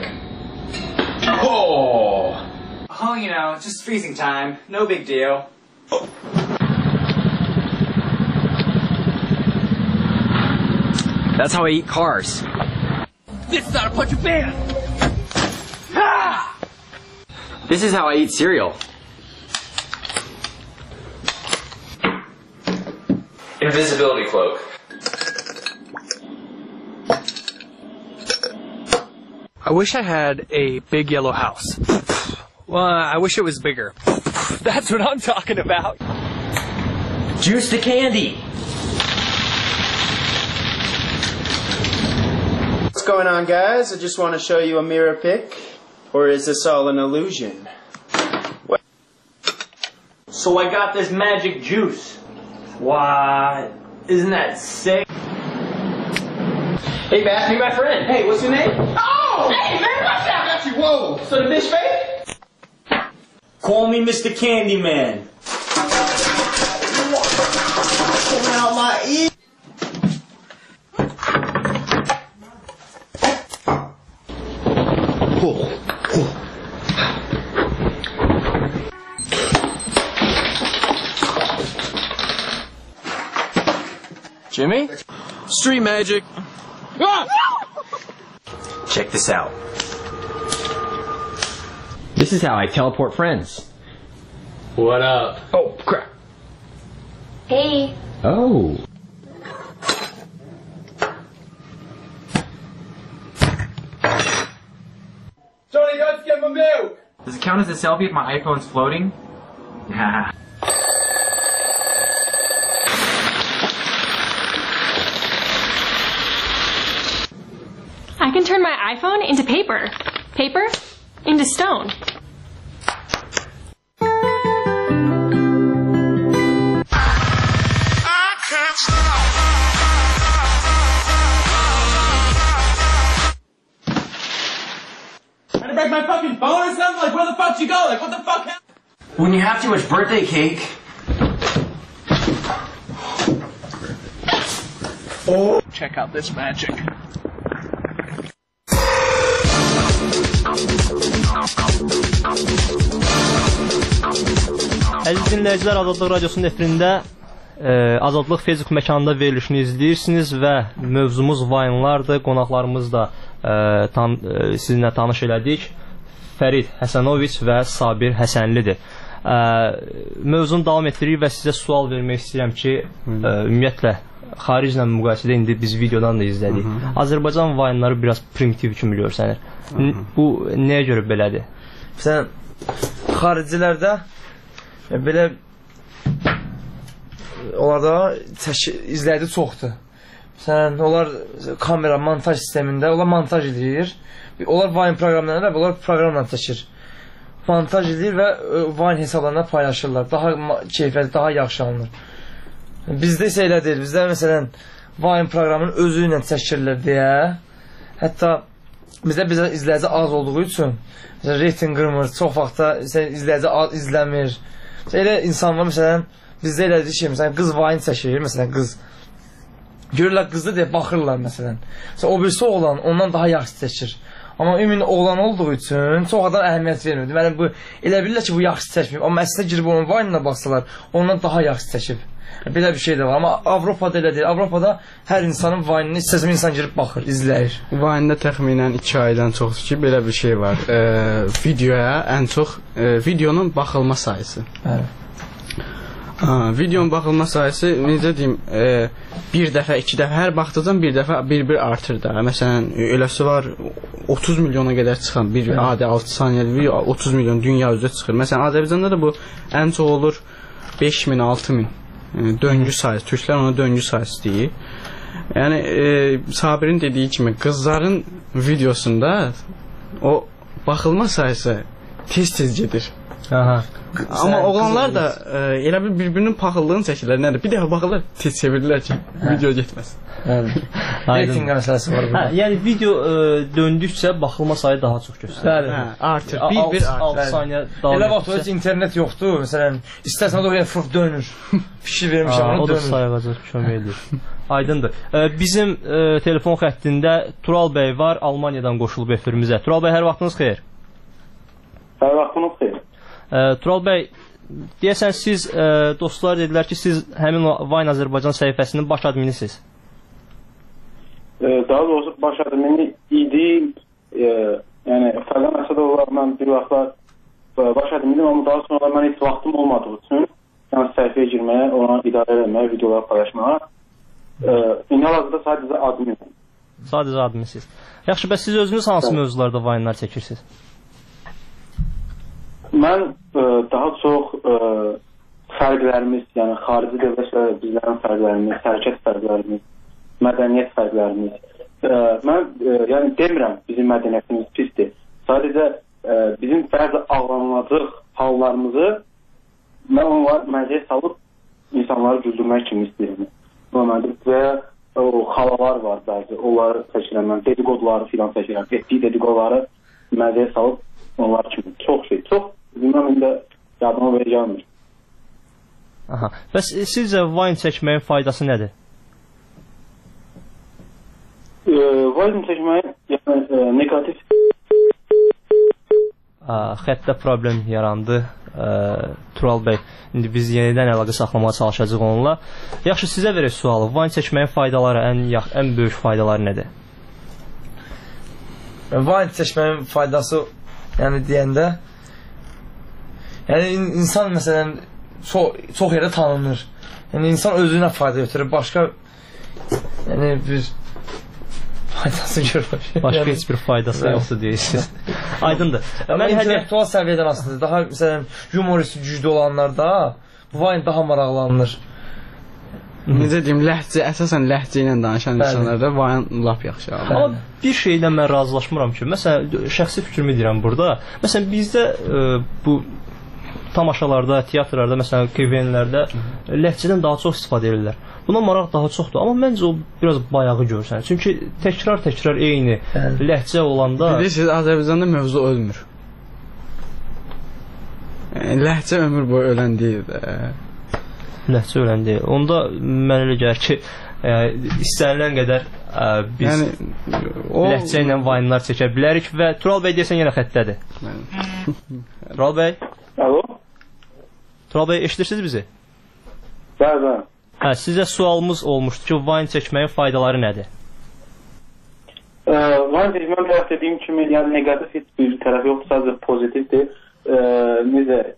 Oh! Oh, you know, just freezing time. No big deal. Oh. That's how I eat cars. This is not a punch of man. Ah! This is how I eat cereal. Invisibility cloak. I wish I had a big yellow house. Well, I wish it was bigger. That's what I'm talking about. Juice to candy. What's going on, guys? I just want to show you a mirror pic. Or is this all an illusion? What? So I got this magic juice. Why, isn't that sick? Hey, Bass, be my friend. Hey, what's your name? Oh! Hey, man, watch out! Got you, whoa! So the bitch fake? Call me Mister Candyman. Coming out my ear. Oh. Oh. Jimmy? Street magic. Ah! Check this out. This is how I teleport friends. What up? Oh, crap. Hey. Oh. Johnny, go get my milk! Does it count as a selfie if my iPhone's floating? Nah. I can turn my iPhone into paper. Paper into stone. Trying to break my fucking phone or something? Like, where the fuck you go? Like, what the fuck happened? When you have too much birthday cake. Oh. Check out this magic. Əziz dinləyicilər, Azadlıq Radiosunun efirində e, Azadlıq Facebook məkanında verilişini izləyirsiniz və mövzumuz Vine'lardır. Qonaqlarımız da e, tan, e, sizinlə tanış elədik. Fərid Həsənoviç və Sabir Həsənlidir. Ə, mövzunu davam etdiririk və sizə sual vermək istəyirəm ki, ə, ümumiyyətlə xariclə müqayisədə indi biz videodan da izlədik. Hı -hı. Azərbaycan vayınları biraz primitiv kimi görsənir. Hı -hı. Bu nəyə görə belədir? Məsələn, xaricilərdə belə onlarda izləyici çoxdur. Məsələn, onlar kamera, montaj sistemində, onlar montaj edir. Onlar Vine proqramlarında və onlar proqramla çəkir. Montaj edir və Vine hesablarına paylaşırlar. Daha keyfiyyətli, daha yaxşı alınır. Bizdə isə elə deyil. Bizdə məsələn Vine proqramının özü ilə çəkirlər deyə. Hətta bizdə bizə izləyici az olduğu üçün reyting qırmır, çox vaxtda izləyici az izləmir. Elə insan var məsələn, bizdə elədir ki, məsələn qız Vine çəkir, məsələn qız. Görürlər qızda deyə baxırlar məsələn. O birisi oğlan ondan daha yaxşı çəkir. Amma ümumi oğlan olduğu üçün çox adam əhəmiyyət vermir. Deməli bu elə bilirlər ki, bu yaxşı çəkmir. Amma əslində girib onun Vine-ına baxsalar, ondan daha yaxşı çəkib. Belə bir şey də var. Amma Avropada elə deyil. Avropada hər insanın Vine-ini istəsəm insan girib baxır, izləyir. Vine-də təxminən iki aydan çoxdur ki, belə bir şey var. E, videoya ən çox e, videonun baxılma sayısı. Bəli. Ha, videonun baxılma sayısı necə deyim, e, bir dəfə, iki dəfə, hər baxdıqdan bir dəfə bir-bir artır da. Məsələn, eləsi var otuz milyona qədər çıxan bir adi altı saniyəli video otuz milyon dünya üzrə çıxır. Məsələn, Azərbaycanda da bu ən çox olur beş min, altı min e, döngü sayısı. Türklər ona döngü sayısı deyir. Yəni e, Sabirin dediyi kimi qızların videosunda o baxılma sayısı tez-tez gedir. Aha. Amma oğlanlar da e, elə bir bir-birinin paxıllığını çəkirlər. Nədir? Bir dəfə baxırlar, tez çevirirlər ki, video getməsin. Reyting məsələsi var burada. Hə, yəni video ə, döndükcə baxılma sayı daha çox göstərir. Bəli. Hə, artır. Bir-bir altı saniyə davam elə vaxt heç internet yoxdur. Məsələn, istərsən o da fırf dönür. Fikir vermişəm, onu dönür. O da dönür. sayğacaq kömək edir. Aydındır. Ə, bizim ə, telefon xəttində Tural bəy var, Almaniyadan qoşulub efirimizə. Tural bəy, hər vaxtınız xeyir. Hər vaxtınız xeyir. Ə, Tural bəy, deyəsən siz, ə, dostlar dedilər ki, siz həmin Vine Azərbaycan səhifəsinin baş adminisiniz. Daha doğrusu baş admini idi. E, yəni, Fərqan Əsədovlar mən bir vaxtlar baş adminiydim, amma daha sonra mən heç vaxtım olmadığı üçün yəni səhifəyə girməyə, ona idarə etməyə, videolar paylaşmağa e, indi hal-hazırda sadəcə adminim. Sadəcə adminsiniz. Yaxşı, bəs siz özünüz hansı evet. mövzularda Vine'lar çəkirsiniz? Mən e, daha çox e, fərqlərimiz, yəni xarici dövlətlərlə bizlərin fərqlərimiz, hərəkət fərqlərimiz, mədəniyyət fərqlərimiz. E, mən e, yəni demirəm bizim mədəniyyətimiz pisdir. Sadəcə e, bizim bəzi ağlanılacaq hallarımızı mən onlar məziyə salıb insanları güldürmək kimi istəyirəm. Normaldir və o xalalar var bəzi, onları çəkirəm mən, dedikoduları filan çəkirəm, etdiyi dedikoduları məziyə salıb onlar kimi. Çox şey, çox bilməm indi yadıma belə gəlmir. Aha. Bəs sizcə Vine çəkməyin faydası nədir? E, Vine çəkməyin yəni e, negativ A, xəttdə problem yarandı. Ə, Tural bəy, indi biz yenidən əlaqə saxlamağa çalışacağıq onunla. Yaxşı, sizə verək sualı. Vine çəkməyin faydaları, ən, ən böyük faydaları nədir? Vine çəkməyin faydası yəni deyəndə yəni insan məsələn çox, çox yerdə tanınır. Yəni insan özünə fayda götürür. Başqa yəni bir faydası görmür. Başqa yəni, heç bir faydası yoxdur deyirsiniz. Aydındır. Mən intellektual səviyyədən aslında daha məsələn humorist güclü olanlarda Vine daha maraqlanır. Necə deyim, ləhcə, əsasən ləhcə ilə danışan insanlarda Vine lap yaxşı. Amma bir şeylə mən razılaşmıram ki, məsələn, şəxsi fikrimi deyirəm burada. Məsələn, bizdə e, bu tamaşalarda, teatrlarda, məsələn, Q V N'lərdə ləhcədən daha çox istifadə edirlər. Buna maraq daha çoxdur, amma məncə o biraz bayağı görsənir. Çünki təkrar-təkrar eyni yəni, ləhcə olanda... Bilirsiniz, Azərbaycanda mövzu ölmür. Yəni, ləhcə ömür boyu ölən deyil də. Ləhcə ölən deyil. Onda mən elə gəlir ki, e, istənilən qədər e, biz yəni, o... ləhcə ilə Vine'lar çəkə bilərik və Tural bəy deyəsən yenə xəttədir. Tural bəy? Alo? Tural bəy, eşidirsiniz bizi? Bəli, bəli. Hə, sizə sualımız olmuşdu ki, Vine çəkməyin faydaları nədir? E, Vine çəkməyin biraz dediyim kimi, yəni negativ heç bir tərəfi yoxdur, sadəcə pozitivdir. E, necə,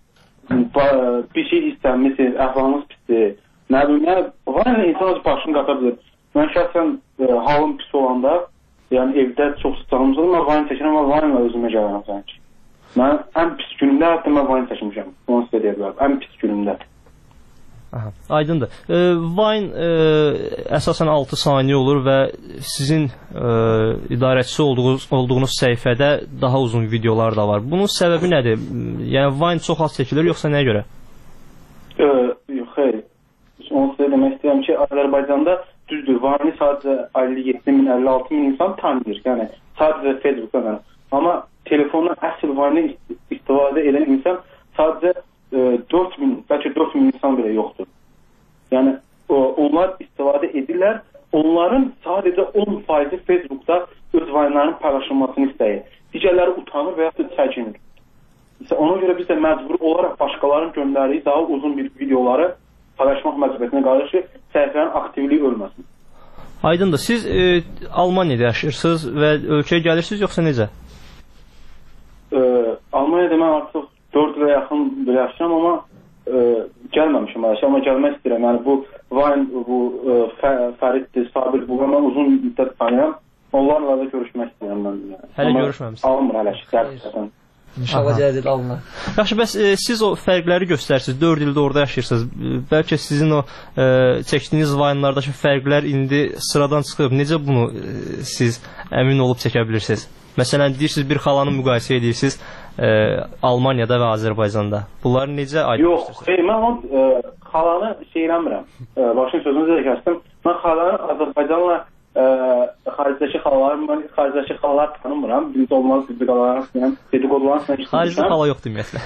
bir şey istənmisiniz, əhvalınız pisdir. Nə bilim, yəni, var ya, insan öz başını qata bilir. Mən şəxsən e, halım pis olanda, yəni evdə çox sıcağımız olur, mən vayın çəkirəm, amma vayınla özümə gəlirəm sanki. Mən ən pis günümdə hətta mən vayın çəkmişəm, onu sizə deyə bilərəm, ən pis günümdə. Aha, aydındır. E, Vine e, əsasən altı saniyə olur və sizin e, idarəçisi olduğunuz, olduğunuz səhifədə daha uzun videolar da var. Bunun səbəbi nədir? Yəni Vine çox az çəkilir, yoxsa nəyə görə? E, yox, xeyr. Onu sizə demək istəyirəm ki, Azərbaycanda düzdür, Vine'i sadəcə əlli yeddi min, əlli altı min insan tanıyır. Yəni, sadəcə Facebook'dan. Amma telefondan əsl Vine'i istifadə edən insan sadəcə dörd min, bəlkə dörd min insan belə yoxdur. Yəni, o, onlar istifadə edirlər, onların sadəcə on faizi Facebook'da öz Vine'larının paylaşılmasını istəyir. Digərləri utanır və yaxud da çəkinir. İşte ona görə biz də məcbur olaraq başqalarının göndərdiyi daha uzun bir videoları paylaşmaq məcburiyyətinə qalır ki, səhifənin aktivliyi ölməsin. Aydındır. Siz e, Almaniyada yaşayırsınız və ölkəyə gəlirsiniz, yoxsa necə? E, Almaniyada mən artıq dörd ilə yaxın bir yaşayacağım, amma e, gəlməmişim arası, amma gəlmək istəyirəm. Yəni bu Vine, bu e, Fəriddir, Sabir, bu mən uzun müddət tanıyam. Onlarla da görüşmək istəyirəm mən. Yəni. Hələ görüşməmişsiniz. Almır hələ ki, dərsləsən. İnşallah gələcək alına. Yaxşı, bəs e, siz o fərqləri göstərsiniz, dörd ildə orada yaşayırsınız. Bəlkə sizin o e, çəkdiyiniz Vine'lardakı fərqlər indi sıradan çıxıb. Necə bunu e, siz əmin olub çəkə bilirsiniz? Məsələn, deyirsiniz, bir xalanı müqayisə edirsiniz e, Almaniyada və Azərbaycanda. Bunları necə aydınlaşdırırsınız? Yox, xeyr, mən o e, xalanı şey eləmirəm. E, başın sözünüzü də kəsdim. Mən xalanı Azərbaycanla e, xaricdəki xalaları, mən xaricdəki xalalar tanımıram. Bizdə olmaz, dedikoduların dedikoduların xaricdə xala yoxdur ümumiyyətlə.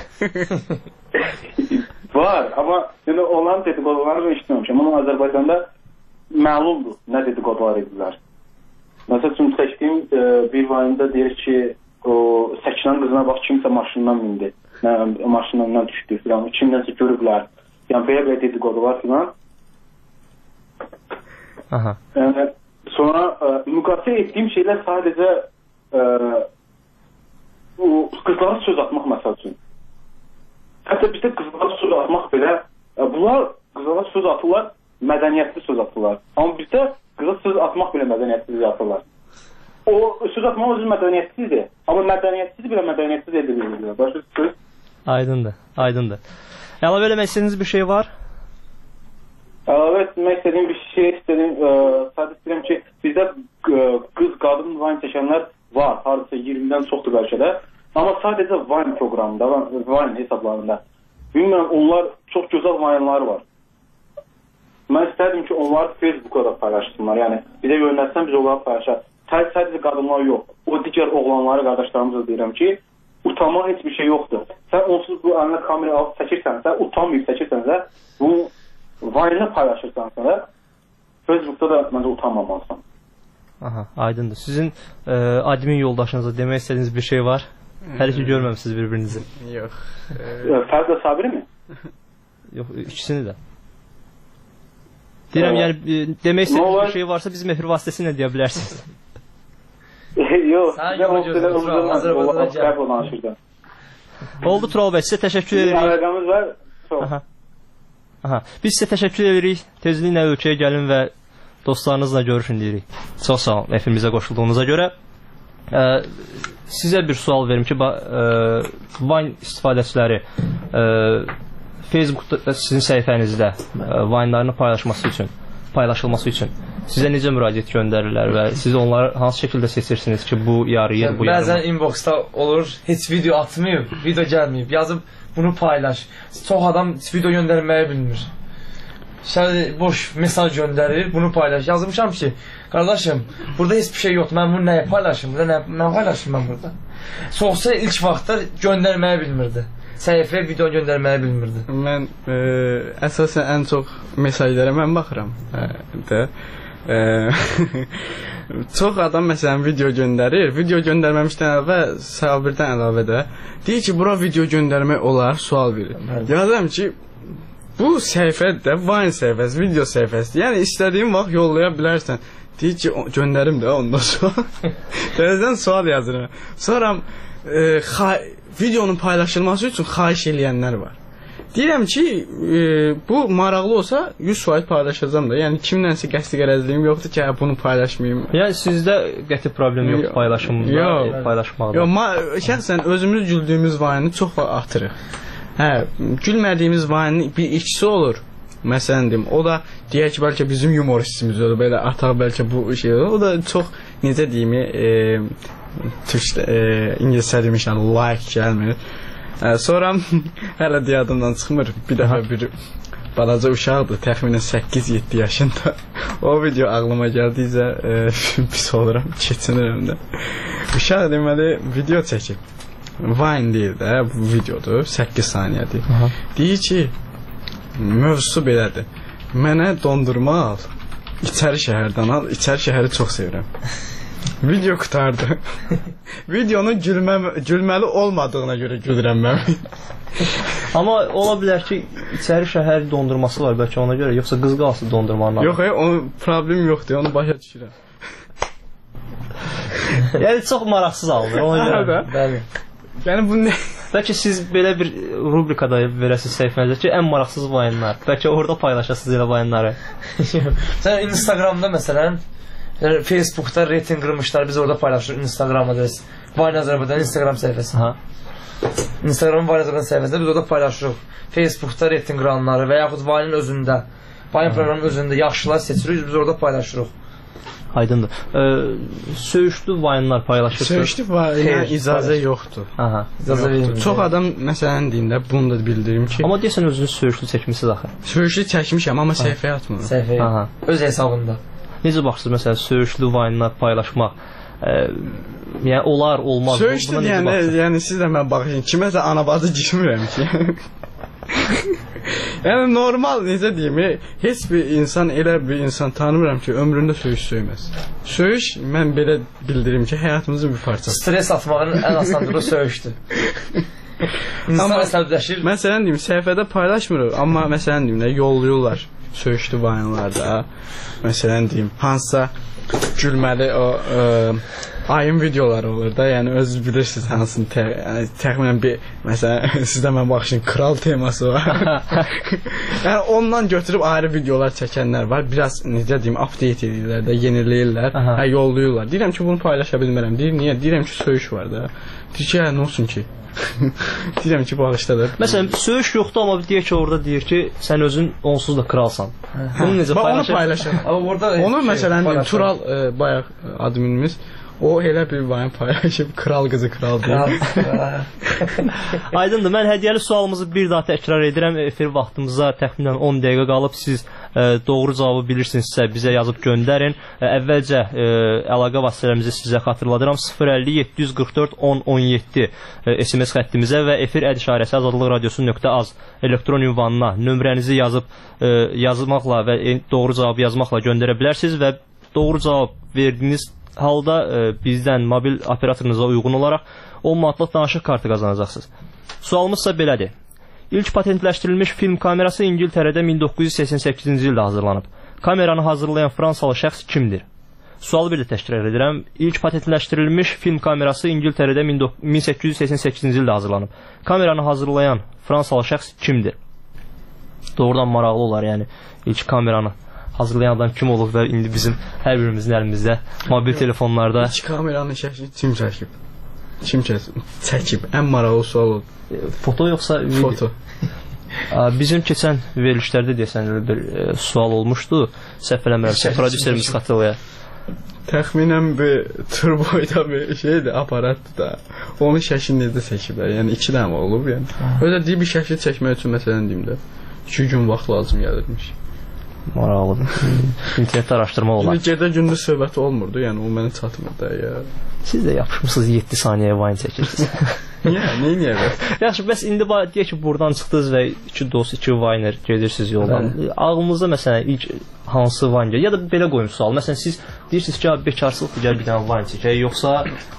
Var, amma yəni, onların dedikodularını işləməmişəm. Amma Azərbaycanda məlumdur nə dedikodular edirlər. Məsəl üçün çəkdiyim e, bir Vine'da deyir ki, o Səkinən qızına bax, kimsə maşından mindi, nə, maşından düşdü filan, kimdənsə görüblər. Yəni belə-belə dedikodular filan. Aha. Yəni, sonra e, müqayisə etdiyim şeylər sadəcə e, o qızlara söz atmaq məsəl üçün. Hətta bizdə qızlara söz atmaq belə, e, bunlar qızlara söz atırlar, mədəniyyətli söz atırlar. Amma bizdə qıza söz atmaq belə mədəniyyətsiz atırlar. O söz atmaq özü mədəniyyətsizdir. Amma mədəniyyətsiz belə mədəniyyətsiz edilir. Başqa söz? Aydındır, aydındır. Əlavə eləmək istədiyiniz bir şey var? Əlavə etmək istədiyim bir şey istədim. E, sadəcə istəyirəm ki, bizdə e, qız, qadın Vine çəkənlər var. Hardasa iyirmidən çoxdur bəlkə də. Amma sadəcə Vine proqramında, Vine hesablarında. Bilmirəm, onlar çox gözəl Vine'lar var. Mən istərdim ki, onlar Facebook'a da paylaşsınlar. Yəni, bizə yönəlsən, biz onları paylaşaq. Sadəcə qadınlar yox. O digər oğlanları, qardaşlarımıza deyirəm ki, utanmaq heç bir şey yoxdur. Sən onsuz bu əlinə kamera alıb çəkirsənsə, utanmayıb çəkirsənsə, bunu Vine'lə paylaşırsansə da, Facebook'da da məncə utanmamalısan. Aha, aydındır. Sizin e, admin yoldaşınıza demək istədiyiniz bir şey var? Hələ ki görməmişsiniz bir-birinizi. Yox. E, Fərd və Sabiri mi? Yox, ikisini də. Deyirəm, yəni demək istədiyiniz bir şey varsa bizim efir vasitəsilə deyə bilərsiniz. Yox, sizə o qədər uzun Skype danışırdım. Oldu Tural bəy, sizə təşəkkür edirik. Əlaqəmiz var. Aha. Aha. Biz sizə təşəkkür edirik. Tezliklə ölkəyə gəlin və dostlarınızla görüşün deyirik. Çox sağ olun efimizə qoşulduğunuza görə. Ə, sizə bir sual verim ki, ə, Vine istifadəçiləri ə, Facebookda sizin səhifənizdə Vine'larını paylaşması üçün, paylaşılması üçün sizə necə müraciət göndərirlər və siz onları hansı şəkildə seçirsiniz ki, bu yarıyır, bu yarımır? Bəzən inboxda olur, heç video atmayıb, video gəlməyib, yazıb bunu paylaş. Çox adam video göndərməyi bilmir. Şəri boş mesaj göndərir, bunu paylaş. Yazmışam ki, qardaşım, burada heç bir şey yoxdur, mən bunu nəyə paylaşım, nə, nə paylaşım mən burada? Soğusa ilk vaxtda göndərməyi bilmirdi. Səhifəyə video göndərməyi bilmirdi. Mən e, əsasən ən çox mesajlara mən baxıram. E, də, e, çox adam məsələn video göndərir. Video göndərməmişdən əvvəl Sabirdən əlavə də deyir ki, bura video göndərmək olar, sual verir. Yazıram ki, bu səhifədə Vine səhifəsi, video səhifəsi. Yəni istədiyin vaxt yollaya bilərsən. Deyir ki, göndərim də ondan sonra. Təzədən sual yazıram. Sonra e, videonun paylaşılması üçün xahiş eləyənlər var. Deyirəm ki, e, bu maraqlı olsa yüz faiz paylaşacağam da. Yəni kimlənsə qəsdi qərəzliyim yoxdur ki, bunu paylaşmayım. Yəni sizdə qəti problem yoxdur paylaşımda, yox, paylaşmaqda. Yox, şəxsən özümüz güldüyümüz vayını çox vaxt atırıq. Hə, gülmədiyimiz vayının bir ikisi olur. Məsələn deyim, o da deyək ki, bəlkə bizim humoristimiz olur, belə ataq bəlkə bu şey olur. O da çox, necə deyim, e, türk, e, İngilizcə demişəm, like gəlmir. E, sonra hələ deyadımdan çıxmır, bir dəfə bir balaca uşaqdır, təxminən səkkiz yeddi yaşında. O video ağlıma gəldiyicə e, pis oluram, keçinirəm də. Uşaq deməli video çəkib. Vine deyil də, bu videodur, səkkiz saniyədir. Deyir ki, mövzusu belədir. Mənə dondurma al, içəri şəhərdən al, içəri şəhəri çox sevirəm. Video qutardı. Videonun gülmə, gülməli olmadığına görə gülürəm mən. Amma ola bilər ki, içəri şəhər dondurması var bəlkə ona görə, yoxsa qız qalsı dondurmanın. Yox, e, onun problem yoxdur, onu başa düşürəm. Yəni çox maraqsız alınır ona görə. Bəli. Yəni bu nə? Bəlkə siz belə bir rubrikada verəsiniz səhifənizdə ki, ən maraqsız vayınlar. Bəlkə orada paylaşasınız elə vayınları. Sən Instagramda məsələn, yəni Facebookda reyting qırmışlar, biz orada paylaşırıq Instagram adresi. Vayın Azərbaycan Instagram səhifəsi. Aha. Instagram Vayın Azərbaycan səhifəsində biz orada paylaşırıq. Facebookda reyting qıranları və yaxud Vayının özündə, Vayın proqramının özündə yaxşılar seçirik, biz orada paylaşırıq. Aydındır. Ee, söyüşlü vayınlar paylaşırsınız. Söyüşlü vayına icazə yoxdur. Aha. İcazə verilmir. Çox adam məsələn deyində bunu da bildirim ki. Amma deyəsən özünüz söyüşlü çəkmisiniz axı. Söyüşlü çəkmişəm amma səhifəyə atmıram. Səhifəyə. Aha. Öz hesabında. Necə baxırsınız məsələn söyüşlü vayınlar paylaşmaq? E, yəni olar, olmaz. Söyüşlü yəni, yəni siz də mən baxın, kiməsə anabazı girmirəm ki. Yəni normal necə deyim, heç bir insan elə bir insan tanımıram ki, ömründə söyüş söyməz. Söyüş mən belə bildirim ki, həyatımızın bir parçası. Stres atmağın ən asanlığı söyüşdür. İnsan əsəbləşir. Məsələn deyim, səhifədə paylaşmırıq, amma məsələn deyim, yollayırlar söyüşlü vayınlarda. Məsələn deyim, hansısa gülməli o ə, ayın videoları olur da, yəni özünüz bilirsiniz hansını, tə, yəni, təxminən bir, məsələn, sizdə mən baxışın, kral teması var. Yəni ondan götürüb ayrı videolar çəkənlər var, biraz, necə deyim, update edirlər də, yeniləyirlər, hə, yollayırlar. Deyirəm ki, bunu paylaşa bilmərəm, deyir, niyə? Deyirəm ki, söyüş var da. Deyir ki, hə, nə olsun ki? Deyirəm ki, bağışdadır. Məsələn, söyüş yoxdur, amma deyək ki, orada deyir ki, sən özün onsuz da kralsan. Bunu necə paylaşır? Onu paylaşır. Onu məsələn, deyim, Tural, e, bayaq adminimiz, o elə bir vayın paylaşıb, kral qızı kral deyil. Aydındır, mən hədiyyəli sualımızı bir daha təkrar edirəm. Efir vaxtımıza təxminən on dəqiqə qalıb. Siz e, doğru cavabı bilirsinizsə bizə yazıb göndərin. E, əvvəlcə e, əlaqə vasitələrimizi sizə xatırladıram. sıfır əlli yeddi yüz qırx dörd on on yeddi e, S M S xəttimizə və efir əd işarəsi azadlıq radiosu nöqtə az elektron ünvanına nömrənizi yazıb e, yazmaqla və e, doğru cavabı yazmaqla göndərə bilərsiniz və doğru cavab verdiyiniz halda e, bizdən mobil operatorunuza uyğun olaraq on manatlıq danışıq kartı qazanacaqsınız. Sualımızsa belədir. İlk patentləşdirilmiş film kamerası İngiltərədə min doqquz yüz səksən səkkizinci ildə hazırlanıb. Kameranı hazırlayan Fransalı şəxs kimdir? Sualı bir də təkrar edirəm. İlk patentləşdirilmiş film kamerası İngiltərədə min səkkiz yüz səksən səkkizinci ildə hazırlanıb. Kameranı hazırlayan Fransalı şəxs kimdir? Doğrudan maraqlı olar, yəni ilk kameranı hazırlayan adam kim olub və indi bizim hər birimizin əlimizdə mobil telefonlarda. İlk kameranın şəkli kim çəkib? Kim çəkib? Ən maraqlı sual oldu. Foto yoxsa video? Foto. Bizim keçən verilişlərdə deyəsən bir e, sual olmuşdu. Səhv eləmirəmsə, prodüserimiz xatırlayır. Təxminən bir turboyda bir şeydir, aparatdır da. Onun şəklini necə çəkiblər? Yəni iki dənə olub, yəni. Öyle deyib bir şəkli çəkmək üçün məsələn deyim də, iki gün vaxt lazım gəlirmiş. Maraqlıdır. İnternetdə araşdırma olar. İndi gecə gündüz söhbəti olmurdu, yəni o mənə çatmırdı ya. Siz də yapışmısınız yeddi saniyəyə vayın çəkirsiniz. Niyə? Niyə niyə bəs? Yaxşı, bəs indi deyək ki, buradan çıxdınız və iki dost, iki vayner gedirsiniz yoldan. Ağlınızda məsələn ilk hansı vayn gəlir? Ya da belə qoyum sual. Məsələn siz deyirsiniz ki, bekarsılıqdır, gəl bir dənə vayn çəkək, yoxsa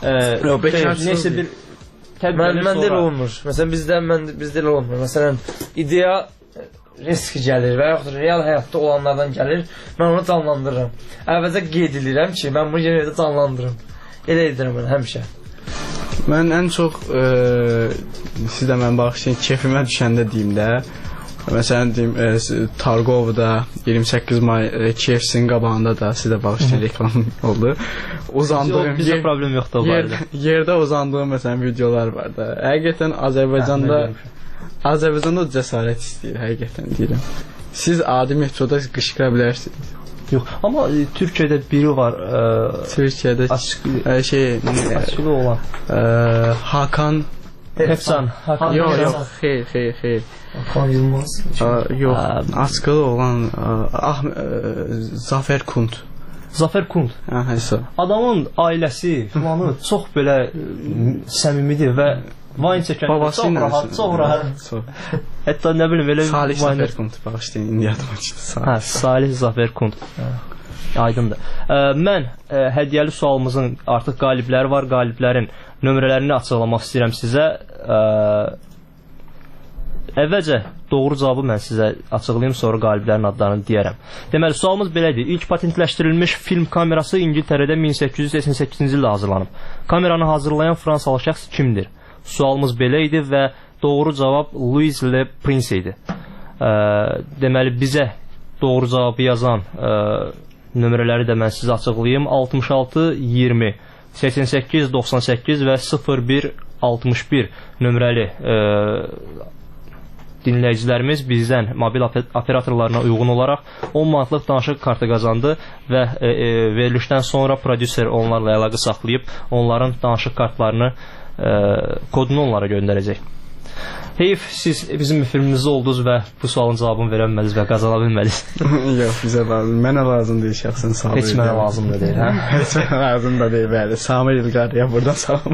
neysə bir Mən məndə elə olmur. Məsələn bizdə mən bizdə elə olmur. Məsələn ideya risk gəlir və yaxud real həyatda olanlardan gəlir. Mən onu canlandırıram. Əvvəlcə qeyd edirəm ki, mən bunu yenə də canlandırım. Elə edirəm mən həmişə. Mən ən çox e, siz də mən bağışlayın, keyfimə düşəndə deyim də. Məsələn deyim, e, Targovda iyirmi səkkiz may e, K F C-nin qabağında da sizə bağışlayın reklam oldu. Uzandığım bizə yer, problem yoxdur o barədə. Yer, yerdə uzandığım məsələn videolar var da. Həqiqətən Azərbaycanda Azərbaycanda cəsarət istəyir, həqiqətən deyirəm. Siz adi metroda qışqıra bilərsiniz. Yox, amma e, Türkiyədə biri var. E, Türkiyədə açıq, e, şey açıqlı olan. E, Hakan Hefsan. Hakan yox, yox, xeyr, xeyr, xeyr. Hakan Yılmaz. Yox, açıqlı olan ah, Zafer Kunt. Zafer Kunt. Hə, həsə. Adamın ailəsi filanı çox belə səmimidir və Vine çəkəndə çox rahat, çox rahat. Hətta nə bilim elə Salih Zafer Kunt bağışlayın, indi yadıma çıxdı. Hə, Salih Zafer Kunt. Aydındır. Ə, mən ə, hədiyyəli sualımızın artıq qalibləri var. Qaliblərin nömrələrini açıqlamaq istəyirəm sizə. Ə, əvvəlcə doğru cavabı mən sizə açıqlayım, sonra qaliblərin adlarını deyərəm. Deməli, sualımız belədir. İlk patentləşdirilmiş film kamerası İngiltərədə min səkkiz yüz səksən səkkizinci ildə hazırlanıb. Kameranı hazırlayan Fransalı şəxs kimdir? Sualımız belə idi və doğru cavab Louis Le Prince idi. Ə, deməli, bizə doğru cavabı yazan ə, nömrələri də mən sizə açıqlayayım. altmış altı iyirmi səksən səkkiz doxsan səkkiz və sıfır bir altmış bir nömrəli ə, dinləyicilərimiz bizdən mobil operatorlarına uyğun olaraq on manatlıq danışıq kartı qazandı və e, e, verilişdən sonra prodüser onlarla əlaqə saxlayıb onların danışıq kartlarını e, kodunu onlara göndərəcək. Heyf, siz bizim filmimizdə oldunuz və bu sualın cavabını verə bilmədiniz və qazana bilmədiniz. Yox, bizə lazım. Mənə lazım deyil şəxsən. Heç mənə lazım da deyil, hə? Heç mənə lazım da deyil, bəli. Samir İlqarıya buradan salam.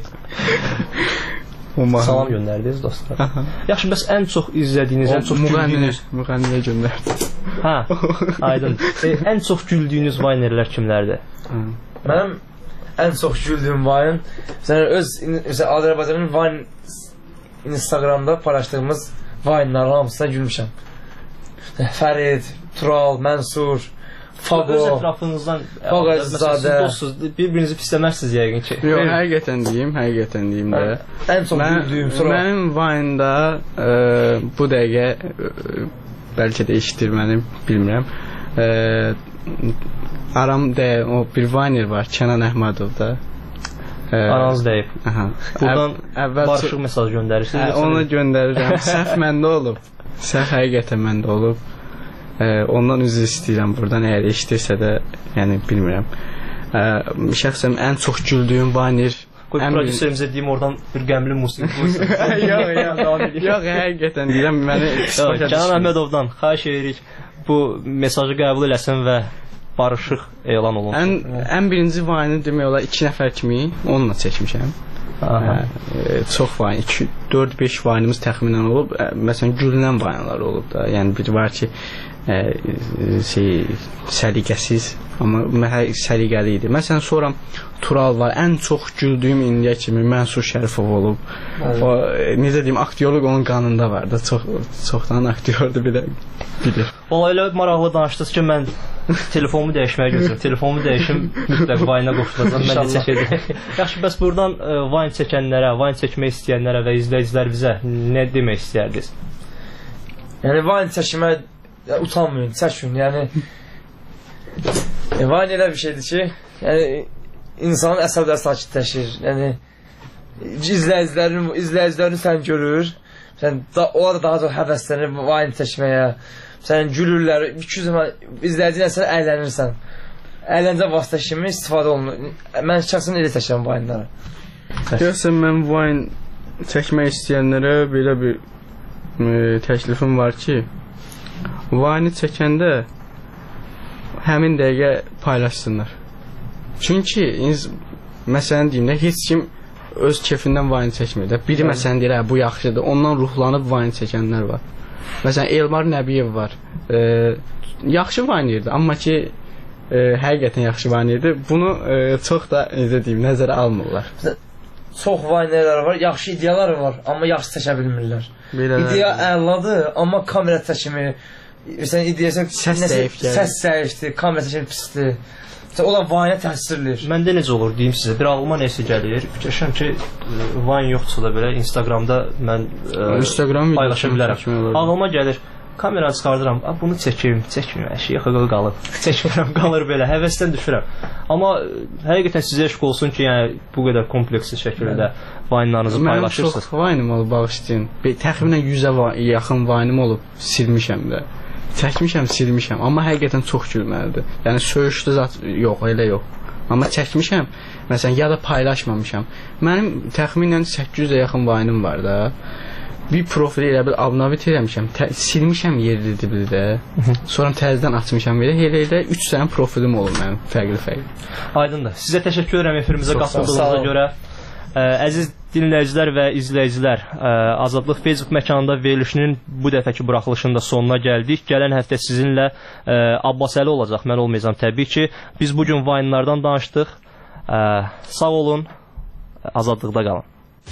Salam göndərdiniz dostlar. Yaxşı, bəs ən çox izlədiyiniz, ən çox güldüyünüz... Müğənniyə göndərdiniz. Hə, aydın. E, ən çox güldüyünüz vaynerlər kimlərdir? Mənim ən çox güldüyüm vayn, öz Azərbaycanın vayn Instagramda paylaşdığımız vaynların hamısına gülmüşəm. Fərid, Tural, Mənsur, Fago, öz ətrafınızdan dostsuz, bir-birinizi pisləməzsiniz yəqin ki. Yox, həqiqətən deyim, həqiqətən deyim də. Ən çox güldüyüm Tural. Mənim Vine-da e, bu dəqiqə e, bəlkə də eşitdirməni bilmirəm. E, aramda o bir Viner var, Kənan Əhmədov da. E, Aranız deyib. Aha. Buradan əvvəl barışıq mesaj göndərirsiniz. Hə, onu göndərirəm. Səhv məndə olub. Səhv həqiqətən məndə olub. Ə, ondan üzr istəyirəm buradan, əgər eşidirsə də, yəni bilmirəm. Ə, şəxsən ən çox güldüyüm Vayner... Qoy prodüserimizə deyim, oradan bir qəmli musiqi qoysun. Yox, yox, yox, həqiqətən deyirəm, məni... Kənan Əhmədovdan xahiş edirik, bu mesajı qəbul eləsin və barışıq elan olunsun. Ən, ən birinci Vayner demək olar iki nəfər kimi onunla çəkmişəm. Hə, e, çox vayn, dörd beş vaynımız təxminən olub. E, məsələn, gülünən vaynlar olub da. Yəni bir var ki, e, şey, səliqəsiz, amma səliqəli idi. Məsələn, sonra Tural var. Ən çox güldüyüm indiyə kimi Mənsur Şərifov olub. O, e, necə deyim, aktyorluq onun qanında var da. Çox, çoxdan aktyordur, bilir. bilir. Valla elə maraqlı danışdınız ki, mən telefonumu dəyişməyə gözləyirəm. Telefonumu dəyişim, mütləq Vine-a qoşulacam, mən də çəkəcəm. Yaxşı, bəs buradan ə, Vine çəkənlərə, Vine çəkmək istəyənlərə və izləyicilərimizə nə demək istəyərdiniz? Yəni, Vine çəkmək utanmayın, çəkin. Yəni, Vine elə bir şeydir ki, yəni, insanın əsəbləri sakitləşir. Yəni, izləyicilərin, izləyicilərini sən görür, sən, da, onlar da daha çox həvəslənir Vine çəkməyə. Sən gülürlər, iki yüz zaman izləyicilər sən əylənirsən. Əyləncə vasitə kimi istifadə olunur. Mən şəxsən elə çəkirəm Vine-lara. Görsən, mən Vine çəkmək istəyənlərə belə bir e, təklifim var ki, Vine-i çəkəndə həmin dəqiqə paylaşsınlar. Çünki, məsələn deyim də, heç kim öz kefindən Vine çəkmir də. Biri məsələn deyir, bu yaxşıdır, ondan ruhlanıb Vine çəkənlər var. Məsələn, Elmar Nəbiyev var. E, yaxşı Vaynerdir, amma ki, e, həqiqətən yaxşı Vaynerdir. Bunu e, çox da, necə deyim, nəzərə almırlar. Çox Vaynerlər var, yaxşı ideyalar var, amma yaxşı çəkə bilmirlər. İdeya əladır, amma kamera çəkimi, məsələn, ideyası səs zəifdir, səs zəifdir, kamera çəkimi pisdir. Onlar Vine-ə təsirləyir. Məndə necə olur deyim sizə, bir ağlıma nəsə gəlir. Fikirləşirəm ki, Vine yoxdursa da belə Instagramda mən Instagram paylaşa bilərəm. Ağlıma gəlir, kameranı çıxardıram, bunu çəkim, çəkmirəm, əşi yaxı qalıb, çəkmirəm, qalır belə, həvəsdən düşürəm. Amma həqiqətən sizə eşq olsun ki, yəni bu qədər kompleksli şəkildə Vine-larınızı paylaşırsınız. Mənim çox Vine-im olub, bağışlayın. Təxminən yüzə yaxın Vine-im olub, silmişəm də. Çəkmişəm, silmişəm, amma həqiqətən çox gülməlidir. Yəni söyüşlü zat yox, elə yox. Amma çəkmişəm, məsələn, ya da paylaşmamışam. Mənim təxminən səkkiz yüzə yaxın Vine-im var da. Bir profili elə bil abunavit eləmişəm, silmişəm yerli dibli sonra təzədən açmışam belə, elə elə üç dənə profilim olur mənim, fərqli-fərqli. Aydındır. Sizə təşəkkür edirəm efirimizə qatıldığınıza görə. Əziz dinləyicilər və izləyicilər, Azadlıq Facebook məkanında verilişinin bu dəfəki buraxılışında sonuna gəldik. Gələn həftə sizinlə Abbasəli olacaq, mən olmayacağam təbii ki. Biz bugün Vine-lardan danışdıq. Sağ olun, azadlıqda qalın.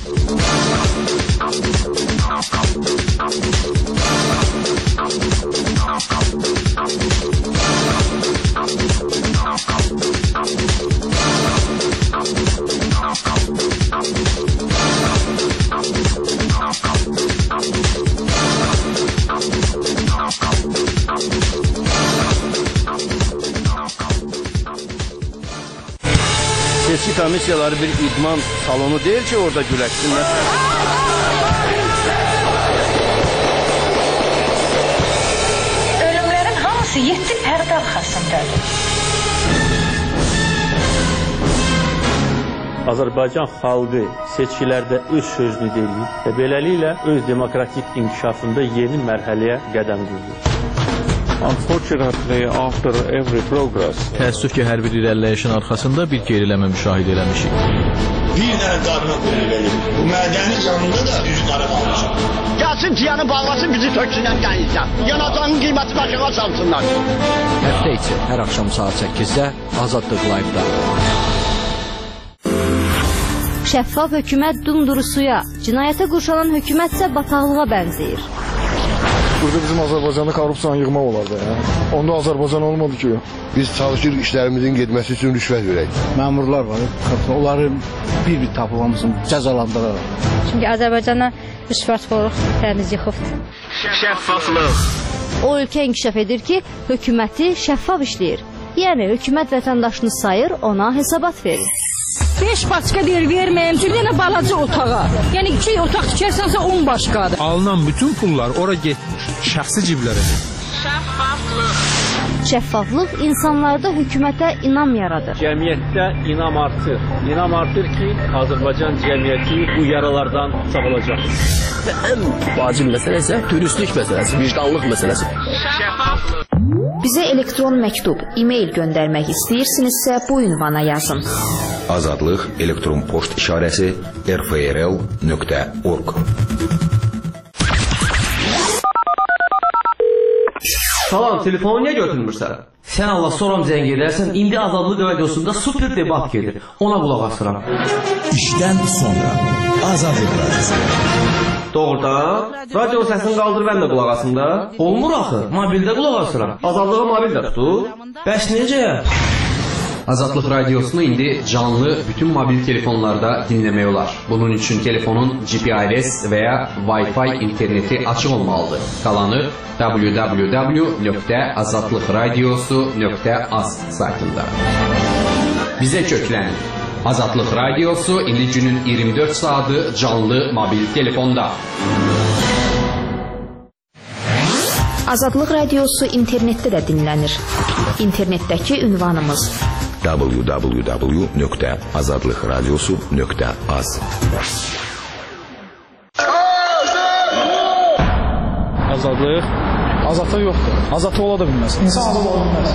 Seçki komissiyaları bir idman salonu deyil ki, orada güləşsinlər. Ölümlərin hamısı yeddi pərdə arxasındadır. Azərbaycan xalqı seçkilərdə öz sözünü deyir və beləliklə öz demokratik inkişafında yeni mərhələyə qədəm qoyur. Unfortunately, after every progress, təəssüf ki, hər bir irəliləyişin arxasında bir geriləmə müşahidə eləmişik. Bir dənə qarına verir. Bu mədəni canında da düz qara qalmışıq. Gəlsin ciyanı bağlasın, bizi töksünlər gəlirsən. Yanacağın qiyməti başına salsınlar. Həftə içi hər axşam saat səkkizdə Azadlıq Live-da. Şəffaf hökumət dumduru suya, cinayətə qurşanan hökumətsə bataqlığa bənzəyir. Burada bizim Azərbaycanda korrupsiyanı yığmaq olardı. Ya. Onda Azərbaycan olmadı ki. Biz çalışırıq işlərimizin getməsi üçün rüşvət verək. Məmurlar var, onları bir-bir tapılmasın, cəzalandıraraq. Çünki Azərbaycana rüşvətxorluq təmiz yıxıbdır. Şəffaflıq. O ölkə inkişaf edir ki, hökuməti şəffaf işləyir. Yəni hökumət vətəndaşını sayır, ona hesabat verir. beş başqa deyir, verməyəm ki, yenə balaca otağa. Yəni iki otaq tikərsənsə on başqadır. Alınan bütün pullar ora getmiş, şəxsi ciblərə. Şəffaflıq. Şəffaflıq insanlarda hökumətə inam yaradır. Cəmiyyətdə inam artır. İnam artır ki, Azərbaycan cəmiyyəti bu yaralardan sağolacaq. Və ən vacib məsələ isə dürüstlük məsələsi, vicdanlıq məsələsi. Şəffaflıq. Bizə elektron məktub, e-mail göndərmək istəyirsinizsə bu ünvana yazın. Azadlıq elektron poçt işarəsi r f r l nöqtə org. Salam, telefonu niyə götürmürsən? Sən Allah soram zəng edərsən, indi Azadlıq radiosunda super debat gedir. Ona qulaq asıram. İşdən sonra Azadlıq radiosu. Doğrudan, radio səsini qaldır, mən də qulaq asım da. Olmur axı, mobildə qulaq asıram. Azadlığı mobildə tutur. Bəs necə? Azadlıq radiosunu indi canlı bütün mobil telefonlarda dinləmək olar. Bunun üçün telefonun G P R S və ya Wi-Fi interneti açıq olmalıdır. Qalanı w w w nöqtə azadlıq radiosu nöqtə az saytında. Bizə köklənin. Azadlıq radiosu indi günün iyirmi dörd saatı canlı mobil telefonda. Azadlıq radiosu internetdə də dinlənir. İnternetdəki ünvanımız w w w nöqtə azadlıq radiosu nöqtə az. Azadlıq? Azadlıq yoxdur. Azadlıq ola da bilməz. İnsan azad ola bilməz.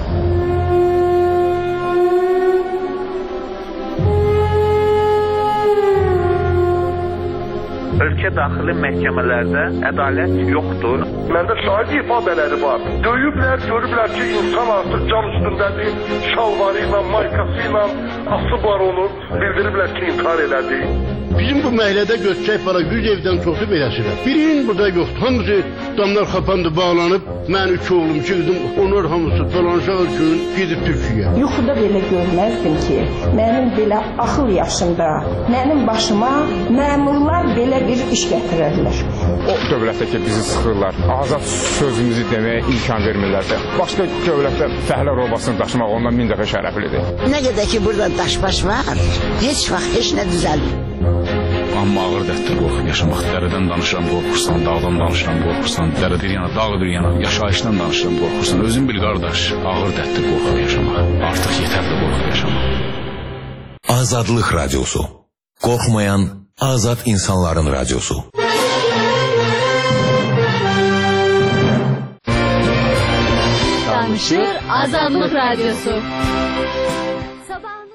Ölkə daxili məhkəmələrdə ədalət yoxdur. Məndə şahid ifadələri var. Döyüblər, görüblər ki, insan artıq can üstündədir. Şalvarı ilə, maykası ilə asıb var onu. Bildiriblər ki, intihar elədi. Bizim bu məhəllədə göstərək var, yüz evdən çoxu beləsidir. Birinin burada yoxdur. Hamısı damlar xapandı, bağlanıb, mən iki oğlum çıktım, onlar hamısı dolanışağı gün gidip Türkiye. Yuxuda belə görməzdim ki, mənim belə axıl yaşında, mənim başıma məmurlar belə bir iş gətirərlər. O dövlətdəki bizi sıxırlar, azad sözümüzü deməyə imkan vermirlər. Başqa dövlətdə fəhlə robasını daşımaq ondan min dəfə şərəflidir. Nə qədər ki burada daşbaş var, heç vaxt heç nə düzəlmir. Amma ağır dərddir qorxub yaşamaq. Dərədən danışıram qorxursan, dağdan danışıram qorxursan, dərə bir yana, dağ bir yana, yaşayışdan danışıram qorxursan. Özün bil qardaş, ağır dərddir qorxub yaşamaq. Artıq yetərli qorxub yaşamaq. Azadlıq Radyosu. Qorxmayan azad insanların radyosu. Danışır Azadlıq Radyosu.